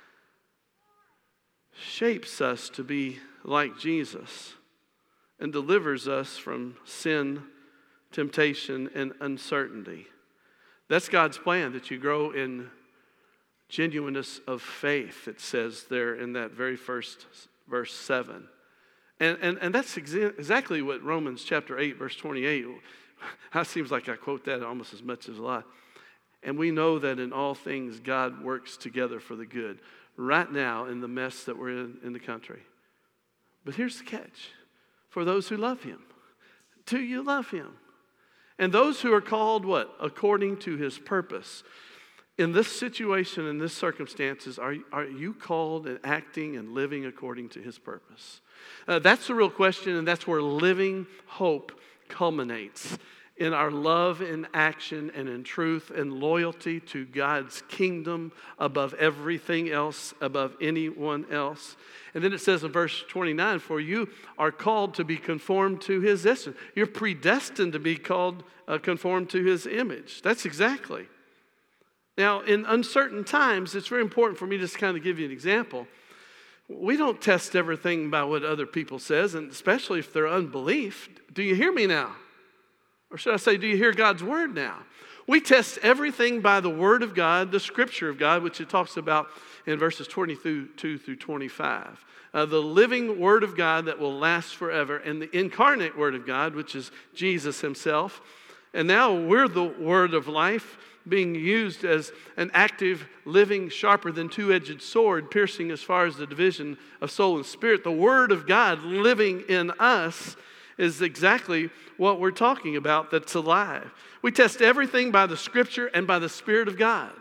shapes us to be like Jesus and delivers us from sin, temptation, and uncertainty. That's God's plan, that you grow in genuineness of faith, it says there in that very first verse seven. And, and, and that's exa- exactly what Romans chapter eight, verse twenty-eight, it seems like I quote that almost as much as a lot. And we know that in all things God works together for the good. Right now in the mess that we're in in the country. But here's the catch. For those who love him. Do you love him? And those who are called what? According to his purpose. In this situation, in this circumstances, are, are you called and acting and living according to his purpose? Uh, that's the real question, and that's where living hope culminates. in our love in action and in truth and loyalty to God's kingdom above everything else, above anyone else. And then it says in verse twenty-nine, for you are called to be conformed to his essence. You're predestined to be called uh, conformed to his image. That's exactly. Now, in uncertain times, it's very important for me to just kind of give you an example. We don't test everything by what other people says, and especially if they're unbelief. Do you hear me now? Or should I say, do you hear God's word now? We test everything by the word of God, the scripture of God, which it talks about in verses twenty-two through twenty-five. Uh, the living word of God that will last forever, and the incarnate word of God, which is Jesus himself. And now we're the word of life being used as an active, living, sharper than two-edged sword, piercing as far as the division of soul and spirit. The word of God living in us is exactly what we're talking about that's alive. We test everything by the scripture and by the Spirit of God.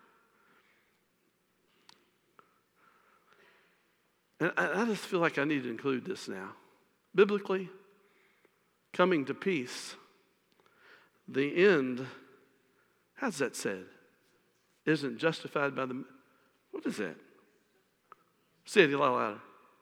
And I, I just feel like I need to include this now. Biblically, coming to peace, the end, how's that said? Isn't justified by the, what is that? Say it a lot louder.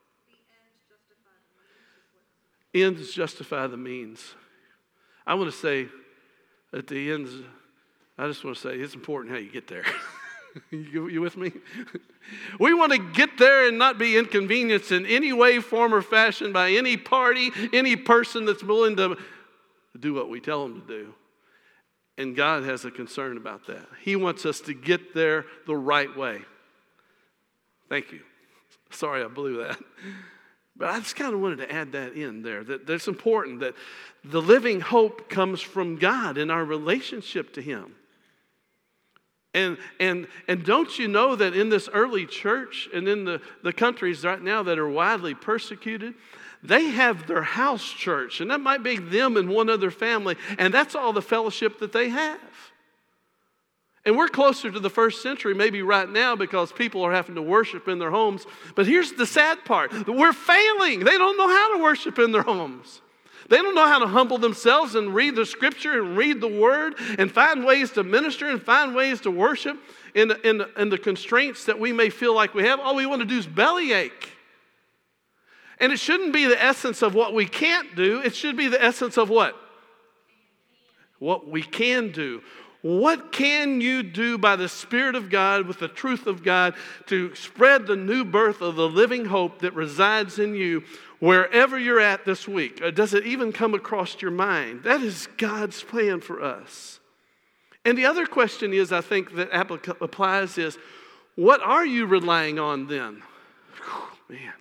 Ends justify the means. I want to say at the ends, I just want to say it's important how you get there. you, you with me? We want to get there and not be inconvenienced in any way, form, or fashion by any party, any person that's willing to do what we tell them to do. And God has a concern about that. He wants us to get there the right way. Thank you. Sorry I blew that. But I just kind of wanted to add that in there, that it's important that the living hope comes from God in our relationship to him. And and and don't you know that in this early church and in the, the countries right now that are widely persecuted, they have their house church, and that might be them and one other family, and that's all the fellowship that they have. And we're closer to the first century maybe right now because people are having to worship in their homes. But here's the sad part. We're failing. They don't know how to worship in their homes. They don't know how to humble themselves and read the scripture and read the word and find ways to minister and find ways to worship in, in, in the constraints that we may feel like we have. All we want to do is bellyache. And it shouldn't be the essence of what we can't do. It should be the essence of what? What we can do. What can you do by the Spirit of God, with the truth of God, to spread the new birth of the living hope that resides in you wherever you're at this week? Or does it even come across your mind? That is God's plan for us. And the other question is, I think, that applica- applies is, what are you relying on then? Whew, man,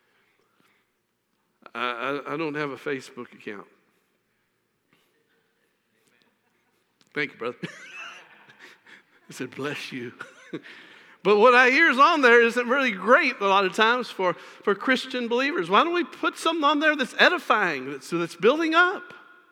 I, I, I don't have a Facebook account. Thank you, brother. I said, bless you. But what I hear is on there isn't really great a lot of times for, for Christian believers. Why don't we put something on there that's edifying, that's, that's building up?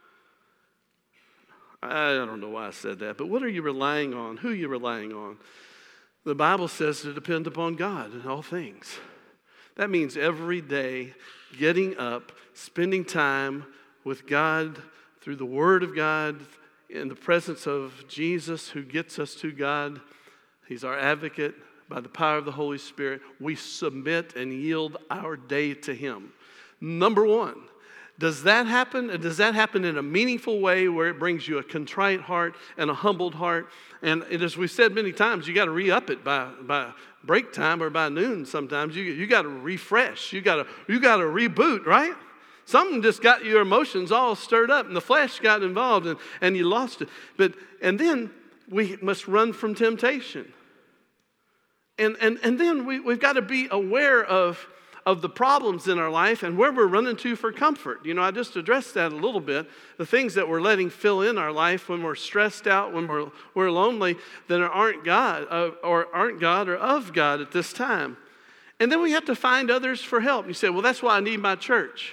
I don't know why I said that, but what are you relying on? Who are you relying on? The Bible says to depend upon God in all things. That means every day getting up, spending time with God through the Word of God, in the presence of Jesus who gets us to God. He's our advocate. By the power of the Holy Spirit, we submit and yield our day to him. Number one, does that happen? Does that happen in a meaningful way where it brings you a contrite heart and a humbled heart? And as we've said many times, you got to re-up it by, by break time or by noon sometimes. You, you got to refresh. You got to you got to reboot, right? Something just got your emotions all stirred up and the flesh got involved and, and you lost it. But and then we must run from temptation. And and, and then we, we've got to be aware of, of the problems in our life and where we're running to for comfort. You know, I just addressed that a little bit. The things that we're letting fill in our life when we're stressed out, when we're, we're lonely, that aren't God uh, or aren't God or of God at this time. And then we have to find others for help. You say, well, that's why I need my church.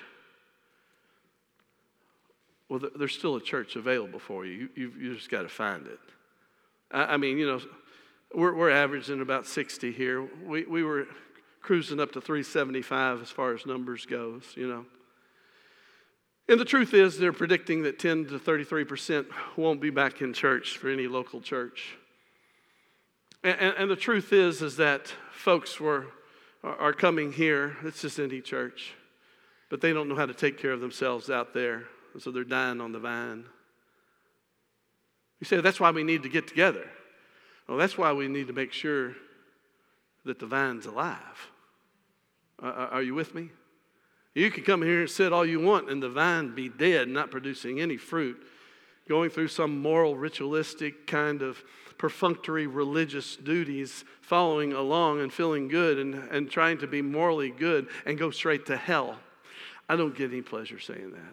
Well, there's still a church available for you. You, you just got to find it. I, I mean, you know, we're, we're averaging about sixty here. We we were cruising up to three seventy-five as far as numbers goes, you know. And the truth is, they're predicting that ten to thirty-three percent won't be back in church for any local church. And, and, and the truth is, is that folks were are coming here. It's just any church, but they don't know how to take care of themselves out there, and so they're dying on the vine. You say that's why we need to get together. Well, that's why we need to make sure that the vine's alive. Uh, are you with me? You can come here and sit all you want and the vine be dead, not producing any fruit, going through some moral, ritualistic kind of perfunctory religious duties, following along and feeling good and, and trying to be morally good and go straight to hell. I don't get any pleasure saying that.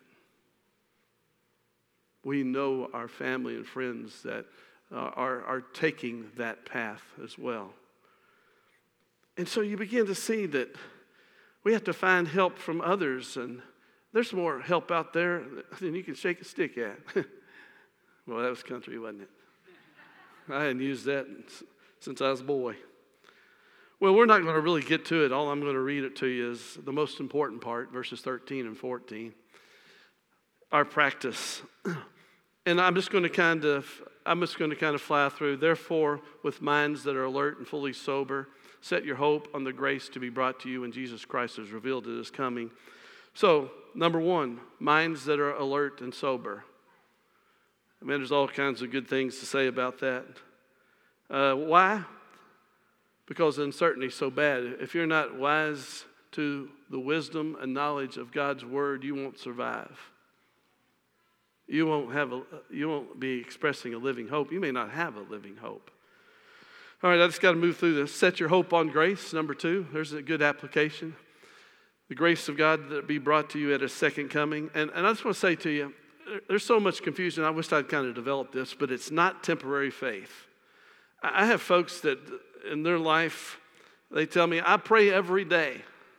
We know our family and friends that uh, are, are taking that path as well. And so you begin to see that we have to find help from others, and there's more help out there than you can shake a stick at. Well, that was country, wasn't it? I hadn't used that since I was a boy. Well, we're not going to really get to it. All I'm going to read it to you is the most important part, verses thirteen and fourteen. Our practice. And I'm just going to kind of, I'm just going to kind of fly through. Therefore, with minds that are alert and fully sober, set your hope on the grace to be brought to you when Jesus Christ is revealed at his coming. So, number one, minds that are alert and sober. I mean, there's all kinds of good things to say about that. Uh, why? Because uncertainty is so bad. If you're not wise to the wisdom and knowledge of God's word, you won't survive. You won't have a, you won't be expressing a living hope. You may not have a living hope. All right, I just got to move through this. Set your hope on grace, number two. There's a good application. The grace of God that be brought to you at his second coming. And, and I just want to say to you, there's so much confusion. I wish I'd kind of developed this, but it's not temporary faith. I have folks that in their life, they tell me, I pray every day.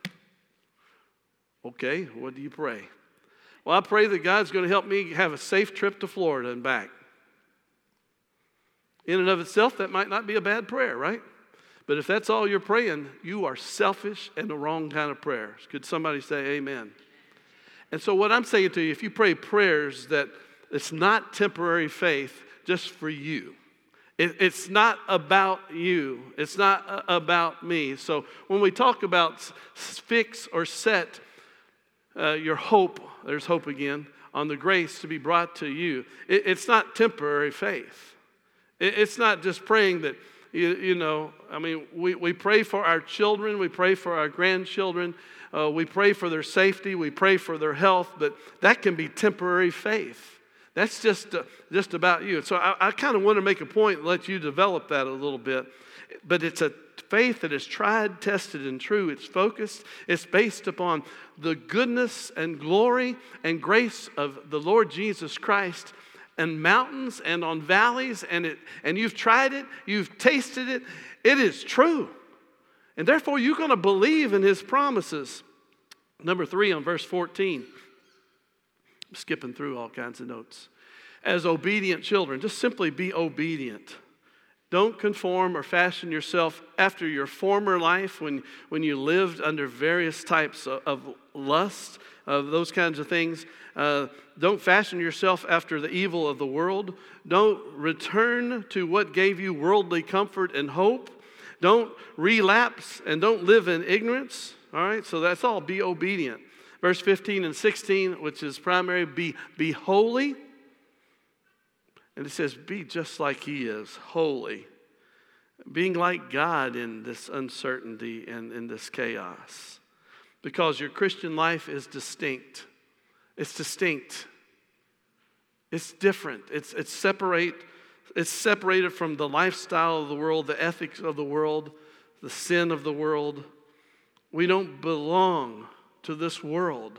Okay, what do you pray? Well, I pray that God's going to help me have a safe trip to Florida and back. In and of itself, that might not be a bad prayer, right? But if that's all you're praying, you are selfish and the wrong kind of prayers. Could somebody say amen? And so what I'm saying to you, if you pray prayers that it's not temporary faith just for you. It, it's not about you. It's not uh, about me. So when we talk about fix or set uh, your hope, there's hope again, on the grace to be brought to you, it, it's not temporary faith. It, it's not just praying that, you, you know, I mean, we, we pray for our children, we pray for our grandchildren, uh, we pray for their safety, we pray for their health, but that can be temporary faith. That's just uh, just about you. So I, I kind of want to make a point and let you develop that a little bit. But it's a faith that is tried, tested, and true. It's focused. It's based upon the goodness and glory and grace of the Lord Jesus Christ, and mountains and on valleys. And it and you've tried it. You've tasted it. It is true. And therefore, you're going to believe in his promises. Number three on verse fourteen. I'm skipping through all kinds of notes. As obedient children, just simply be obedient. Don't conform or fashion yourself after your former life when, when you lived under various types of, of lust, of those kinds of things. Uh, don't fashion yourself after the evil of the world. Don't return to what gave you worldly comfort and hope. Don't relapse and don't live in ignorance. All right, so that's all. Be obedient. Verse fifteen and sixteen, which is primary, be, be holy. And it says, be just like he is, holy. Being like God in this uncertainty and in this chaos. Because your Christian life is distinct. It's distinct. It's different. It's, it's, separate, it's separated from the lifestyle of the world, the ethics of the world, the sin of the world. We don't belong to this world,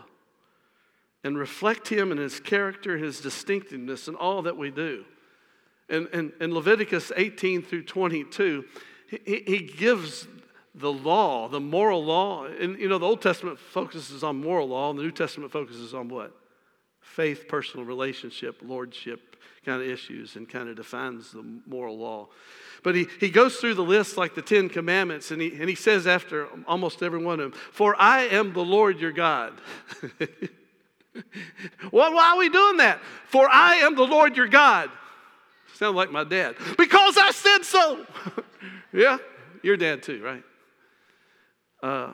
and reflect him and his character, his distinctiveness in all that we do. And in, in Leviticus eighteen through twenty-two, he, he gives the law, the moral law. And you know, the Old Testament focuses on moral law, and the New Testament focuses on what? Faith, personal relationship, lordship kind of issues, and kind of defines the moral law. But he, he goes through the list like the Ten Commandments, and he, and he says after almost every one of them, for I am the Lord your God. Well, why are we doing that? For I am the Lord your God. Sound like my dad. Because I said so. Yeah, your dad too, right? Uh,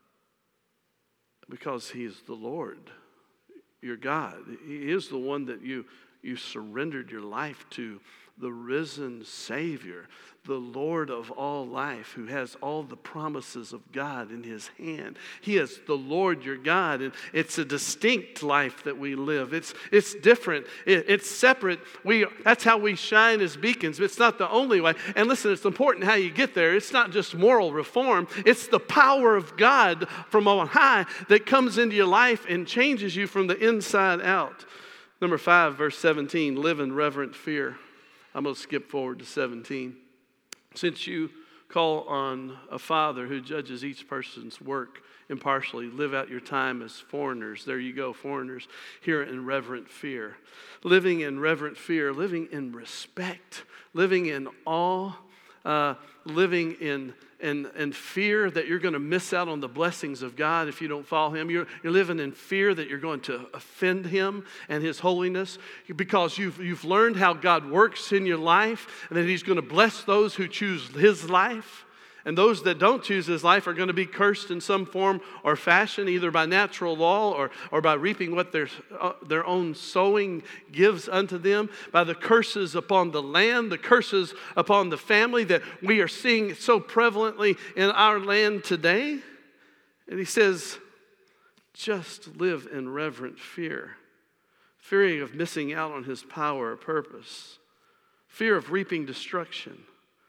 because he is the Lord, your God. He is the one that you, you surrendered your life to, the risen Savior, the Lord of all life, who has all the promises of God in his hand. He is the Lord your God, and it's a distinct life that we live. It's it's different. It, it's separate. We that's how we shine as beacons. But it's not the only way. And listen, it's important how you get there. It's not just moral reform. It's the power of God from on high that comes into your life and changes you from the inside out. Number five, verse seventeen, live in reverent fear. I'm going to skip forward to seventeen. Since you call on a Father who judges each person's work impartially, live out your time as foreigners. There you go, foreigners, here in reverent fear. Living in reverent fear, living in respect, living in awe, uh, living in, in, in fear that you're going to miss out on the blessings of God if you don't follow him. You're, you're living in fear that you're going to offend him and his holiness because you've, you've learned how God works in your life and that he's going to bless those who choose his life. And those that don't choose his life are going to be cursed in some form or fashion, either by natural law or, or by reaping what their, uh, their own sowing gives unto them, by the curses upon the land, the curses upon the family that we are seeing so prevalently in our land today. And he says, just live in reverent fear, fearing of missing out on his power or purpose, fear of reaping destruction.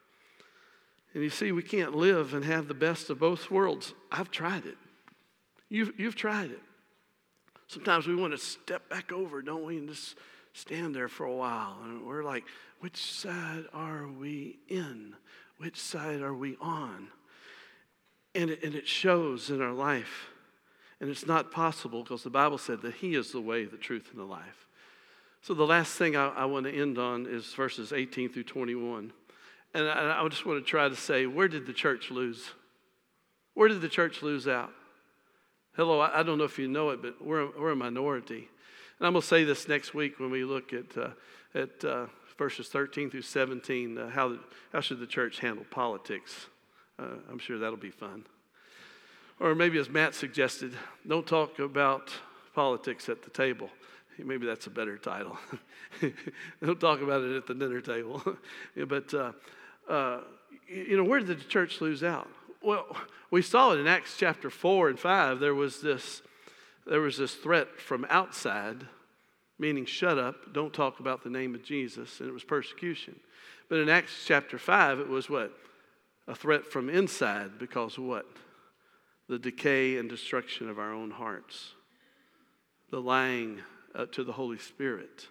And you see, we can't live and have the best of both worlds. I've tried it. You've, you've tried it. Sometimes we want to step back over, don't we, and just stand there for a while. And we're like, which side are we in? Which side are we on? And it, and it shows in our life. And it's not possible because the Bible said that he is the way, the truth, and the life. So the last thing I, I want to end on is verses eighteen through twenty-one. And I, I just want to try to say, where did the church lose? Where did the church lose out? Hello, I, I don't know if you know it, but we're, we're a minority. And I'm going to say this next week when we look at uh, at uh, verses thirteen through seventeen, uh, how, how should the church handle politics? Uh, I'm sure that'll be fun. Or maybe as Matt suggested, don't talk about politics at the table. Maybe that's a better title. Don't talk about it at the dinner table. But, uh, uh, you know, where did the church lose out? Well, we saw it in Acts chapter four and five. There was this, there was this threat from outside, meaning shut up, don't talk about the name of Jesus, and it was persecution. But in Acts chapter five, it was what? A threat from inside because of what? The decay and destruction of our own hearts. The lying uh, to the Holy Spirit.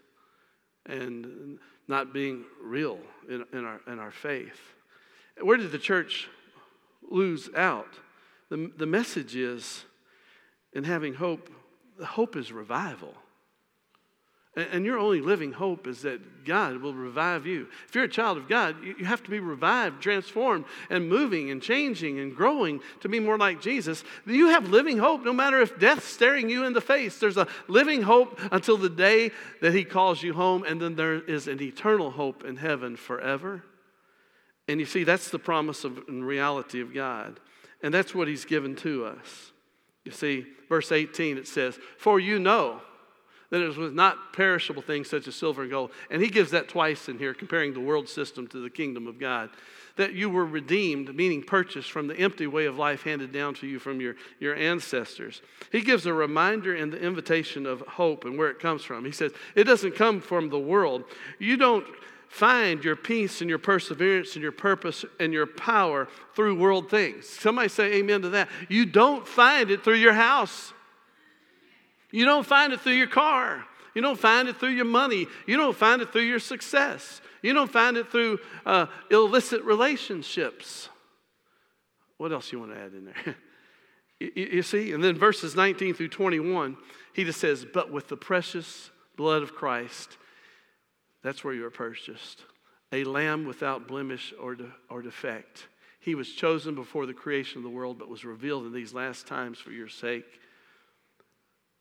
And not being real in, in, our, in our faith. Where did the church lose out? The, the message is, in having hope, the hope is revival. And, and your only living hope is that God will revive you. If you're a child of God, you, you have to be revived, transformed, and moving and changing and growing to be more like Jesus. You have living hope no matter if death's staring you in the face. There's a living hope until the day that he calls you home, and then there is an eternal hope in heaven forever. And you see, that's the promise of and reality of God. And that's what he's given to us. You see, verse eighteen, it says, for you know that it was not perishable things such as silver and gold. And he gives that twice in here, comparing the world system to the kingdom of God. That you were redeemed, meaning purchased from the empty way of life handed down to you from your, your ancestors. He gives a reminder and the invitation of hope and where it comes from. He says, it doesn't come from the world. You don't find your peace and your perseverance and your purpose and your power through world things. Somebody say amen to that. You don't find it through your house. You don't find it through your car. You don't find it through your money. You don't find it through your success. You don't find it through uh, illicit relationships. What else you want to add in there? you, you see? And then verses nineteen through twenty-one, he just says, but with the precious blood of Christ, that's where you are purchased. A lamb without blemish or, de- or defect. He was chosen before the creation of the world, but was revealed in these last times for your sake.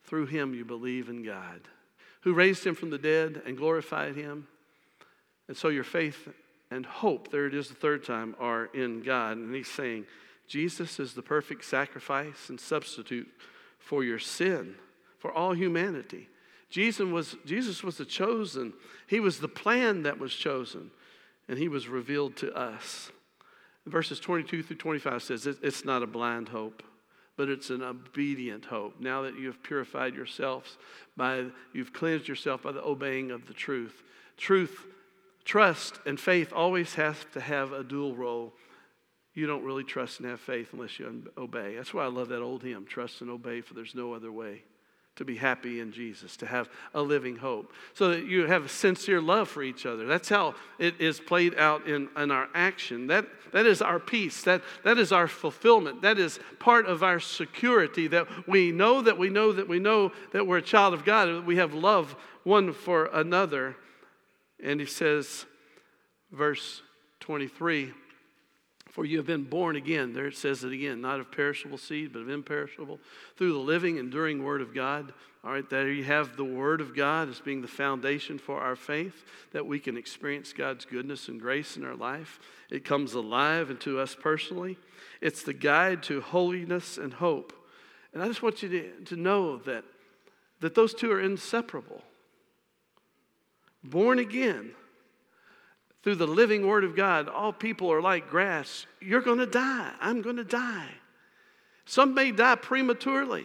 Through him you believe in God, who raised him from the dead and glorified him. And so your faith and hope, there it is the third time, are in God. And he's saying, Jesus is the perfect sacrifice and substitute for your sin, for all humanity. Jesus was, Jesus was the chosen. He was the plan that was chosen, and he was revealed to us. Verses twenty-two through twenty-five says, it's not a blind hope, but it's an obedient hope. Now that you have purified yourselves, by you've cleansed yourself by the obeying of the truth. Truth, trust, and faith always have to have a dual role. You don't really trust and have faith unless you obey. That's why I love that old hymn, trust and obey, for there's no other way to be happy in Jesus, to have a living hope, so that you have a sincere love for each other. That's how it is played out in, in our action. That, that is our peace. That, that is our fulfillment. That is part of our security, that we know that we know that we know that we're a child of God, that we have love one for another. And he says, verse twenty-three, for you have been born again. There it says it again, not of perishable seed, but of imperishable, through the living, enduring word of God. All right, there you have the word of God as being the foundation for our faith, that we can experience God's goodness and grace in our life. It comes alive into us personally. It's the guide to holiness and hope. And I just want you to, to know that, that those two are inseparable. Born again, through the living word of God, all people are like grass. You're going to die. I'm going to die. Some may die prematurely.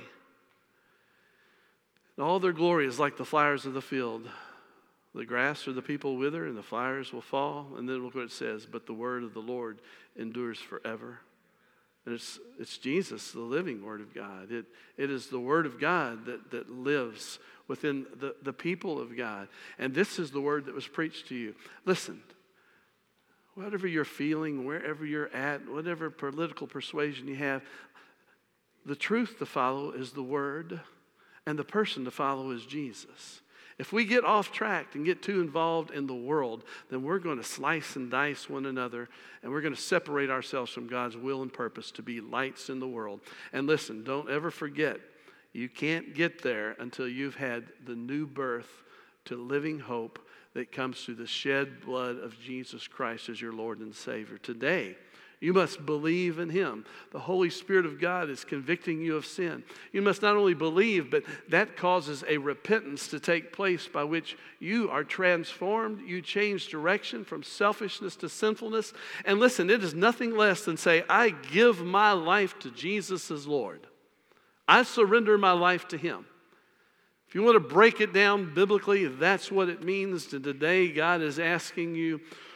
And all their glory is like the flowers of the field. The grass or the people wither, and the flowers will fall. And then look what it says, but the word of the Lord endures forever. And it's, it's Jesus, the living word of God. It, it is the word of God that, that lives within the, the people of God. And this is the word that was preached to you. Listen. Whatever you're feeling, wherever you're at, whatever political persuasion you have, the truth to follow is the word, and the person to follow is Jesus. If we get off track and get too involved in the world, then we're going to slice and dice one another, and we're going to separate ourselves from God's will and purpose to be lights in the world. And listen, don't ever forget, you can't get there until you've had the new birth to living hope that comes through the shed blood of Jesus Christ as your Lord and Savior. Today, you must believe in him. The Holy Spirit of God is convicting you of sin. You must not only believe, but that causes a repentance to take place by which you are transformed. You change direction from selfishness to sinfulness. And listen, it is nothing less than say, I give my life to Jesus as Lord. I surrender my life to him. If you want to break it down biblically, that's what it means. And today, God is asking you,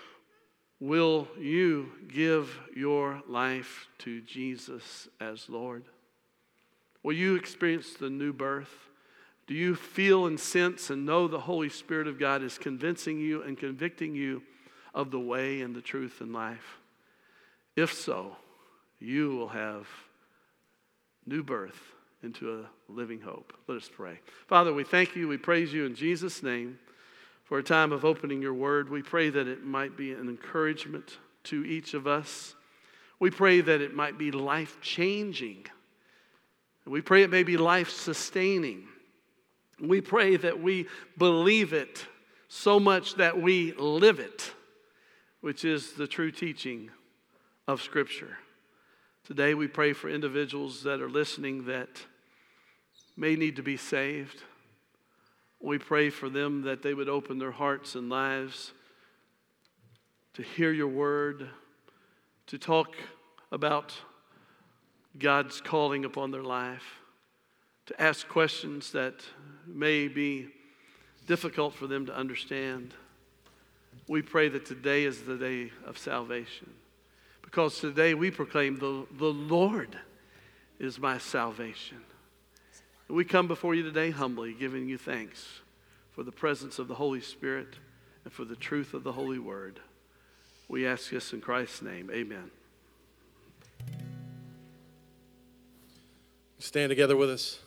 will you give your life to Jesus as Lord? Will you experience the new birth? Do you feel and sense and know the Holy Spirit of God is convincing you and convicting you of the way and the truth and life? If so, you will have new birth into a living hope. Let us pray. Father, we thank you. We praise you in Jesus' name for a time of opening your word. We pray that it might be an encouragement to each of us. We pray that it might be life-changing. We pray it may be life-sustaining. We pray that we believe it so much that we live it, which is the true teaching of Scripture. Today we pray for individuals that are listening that may need to be saved. We pray for them that they would open their hearts and lives to hear your word, to talk about God's calling upon their life, to ask questions that may be difficult for them to understand. We pray that today is the day of salvation, because today we proclaim the, the Lord is my salvation. We come before you today humbly, giving you thanks for the presence of the Holy Spirit and for the truth of the Holy Word. We ask this in Christ's name. Amen. Stand together with us.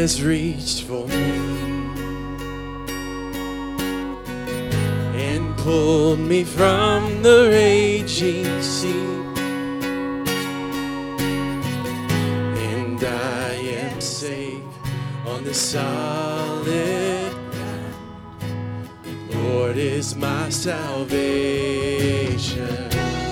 has reached for me and pulled me from the raging sea. And I am safe on the solid ground. The Lord is my salvation.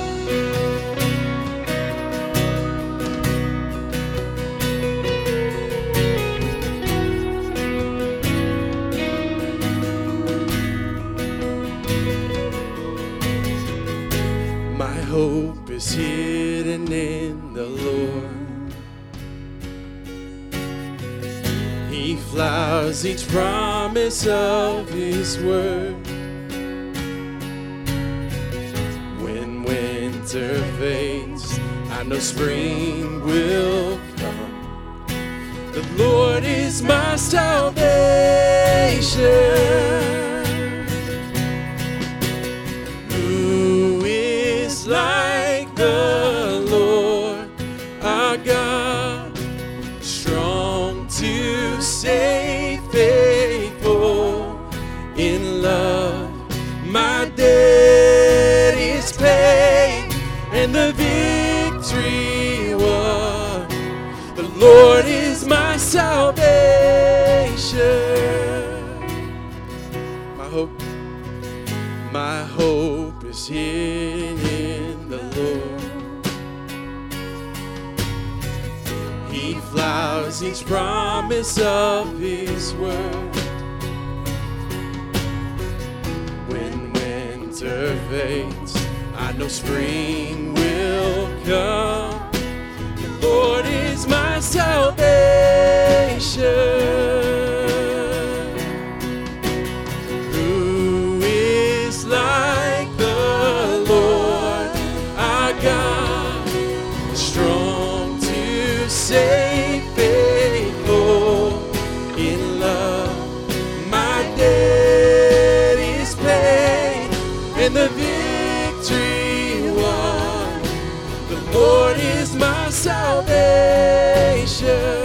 Hope is hidden in the Lord. He flowers each promise of His word. When winter fades, I know spring will come. The Lord is my salvation. Like the Lord our God, strong to save, faithful in love. My debt is paid and the victory won. The Lord is my salvation. My hope, my hope is hidden in the Lord. He flowers each promise of His word. When winter fades, I know spring will come. The Lord is my salvation. Who is like the Lord our God, strong to save, faithful in love. My debt is paid and the victory won. The Lord is my salvation.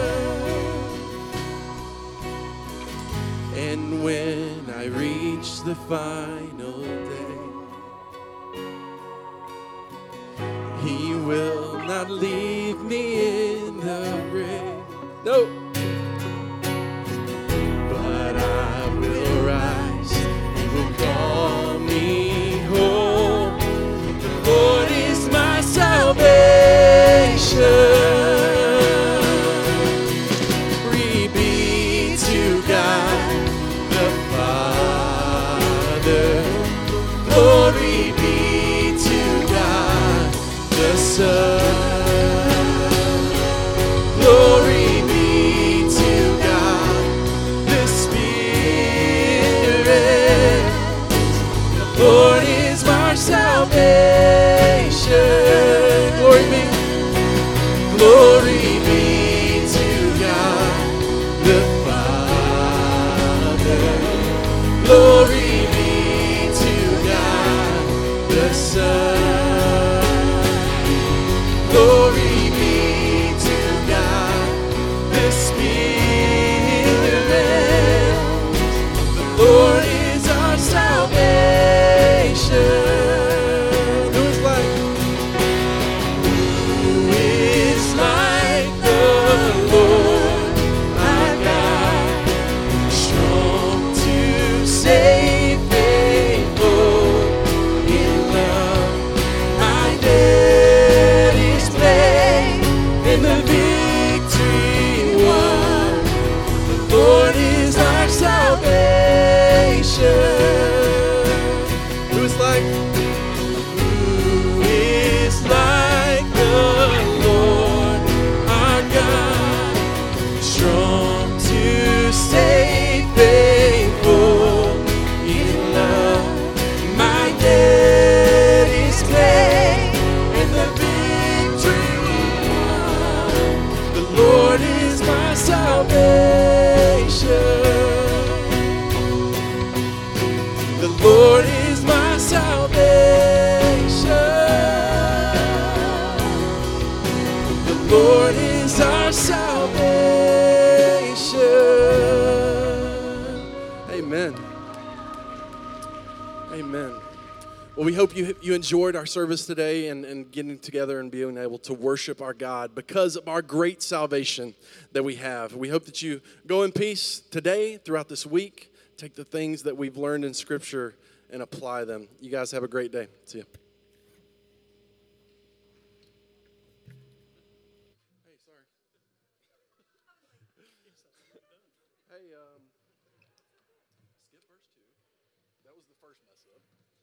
And when I reach the final day, He will not leave me in the grave. No. But I will rise. He will call me home. The Lord is my salvation. Glory be to God the Father. Glory be to God the Son. Glory be Amen. Amen. Well, we hope you you enjoyed our service today and, and getting together and being able to worship our God because of our great salvation that we have. We hope that you go in peace today, throughout this week. Take the things that we've learned in Scripture and apply them. You guys have a great day. See you. Hey, sorry. Hey, um, skip verse two. That was the first mess up.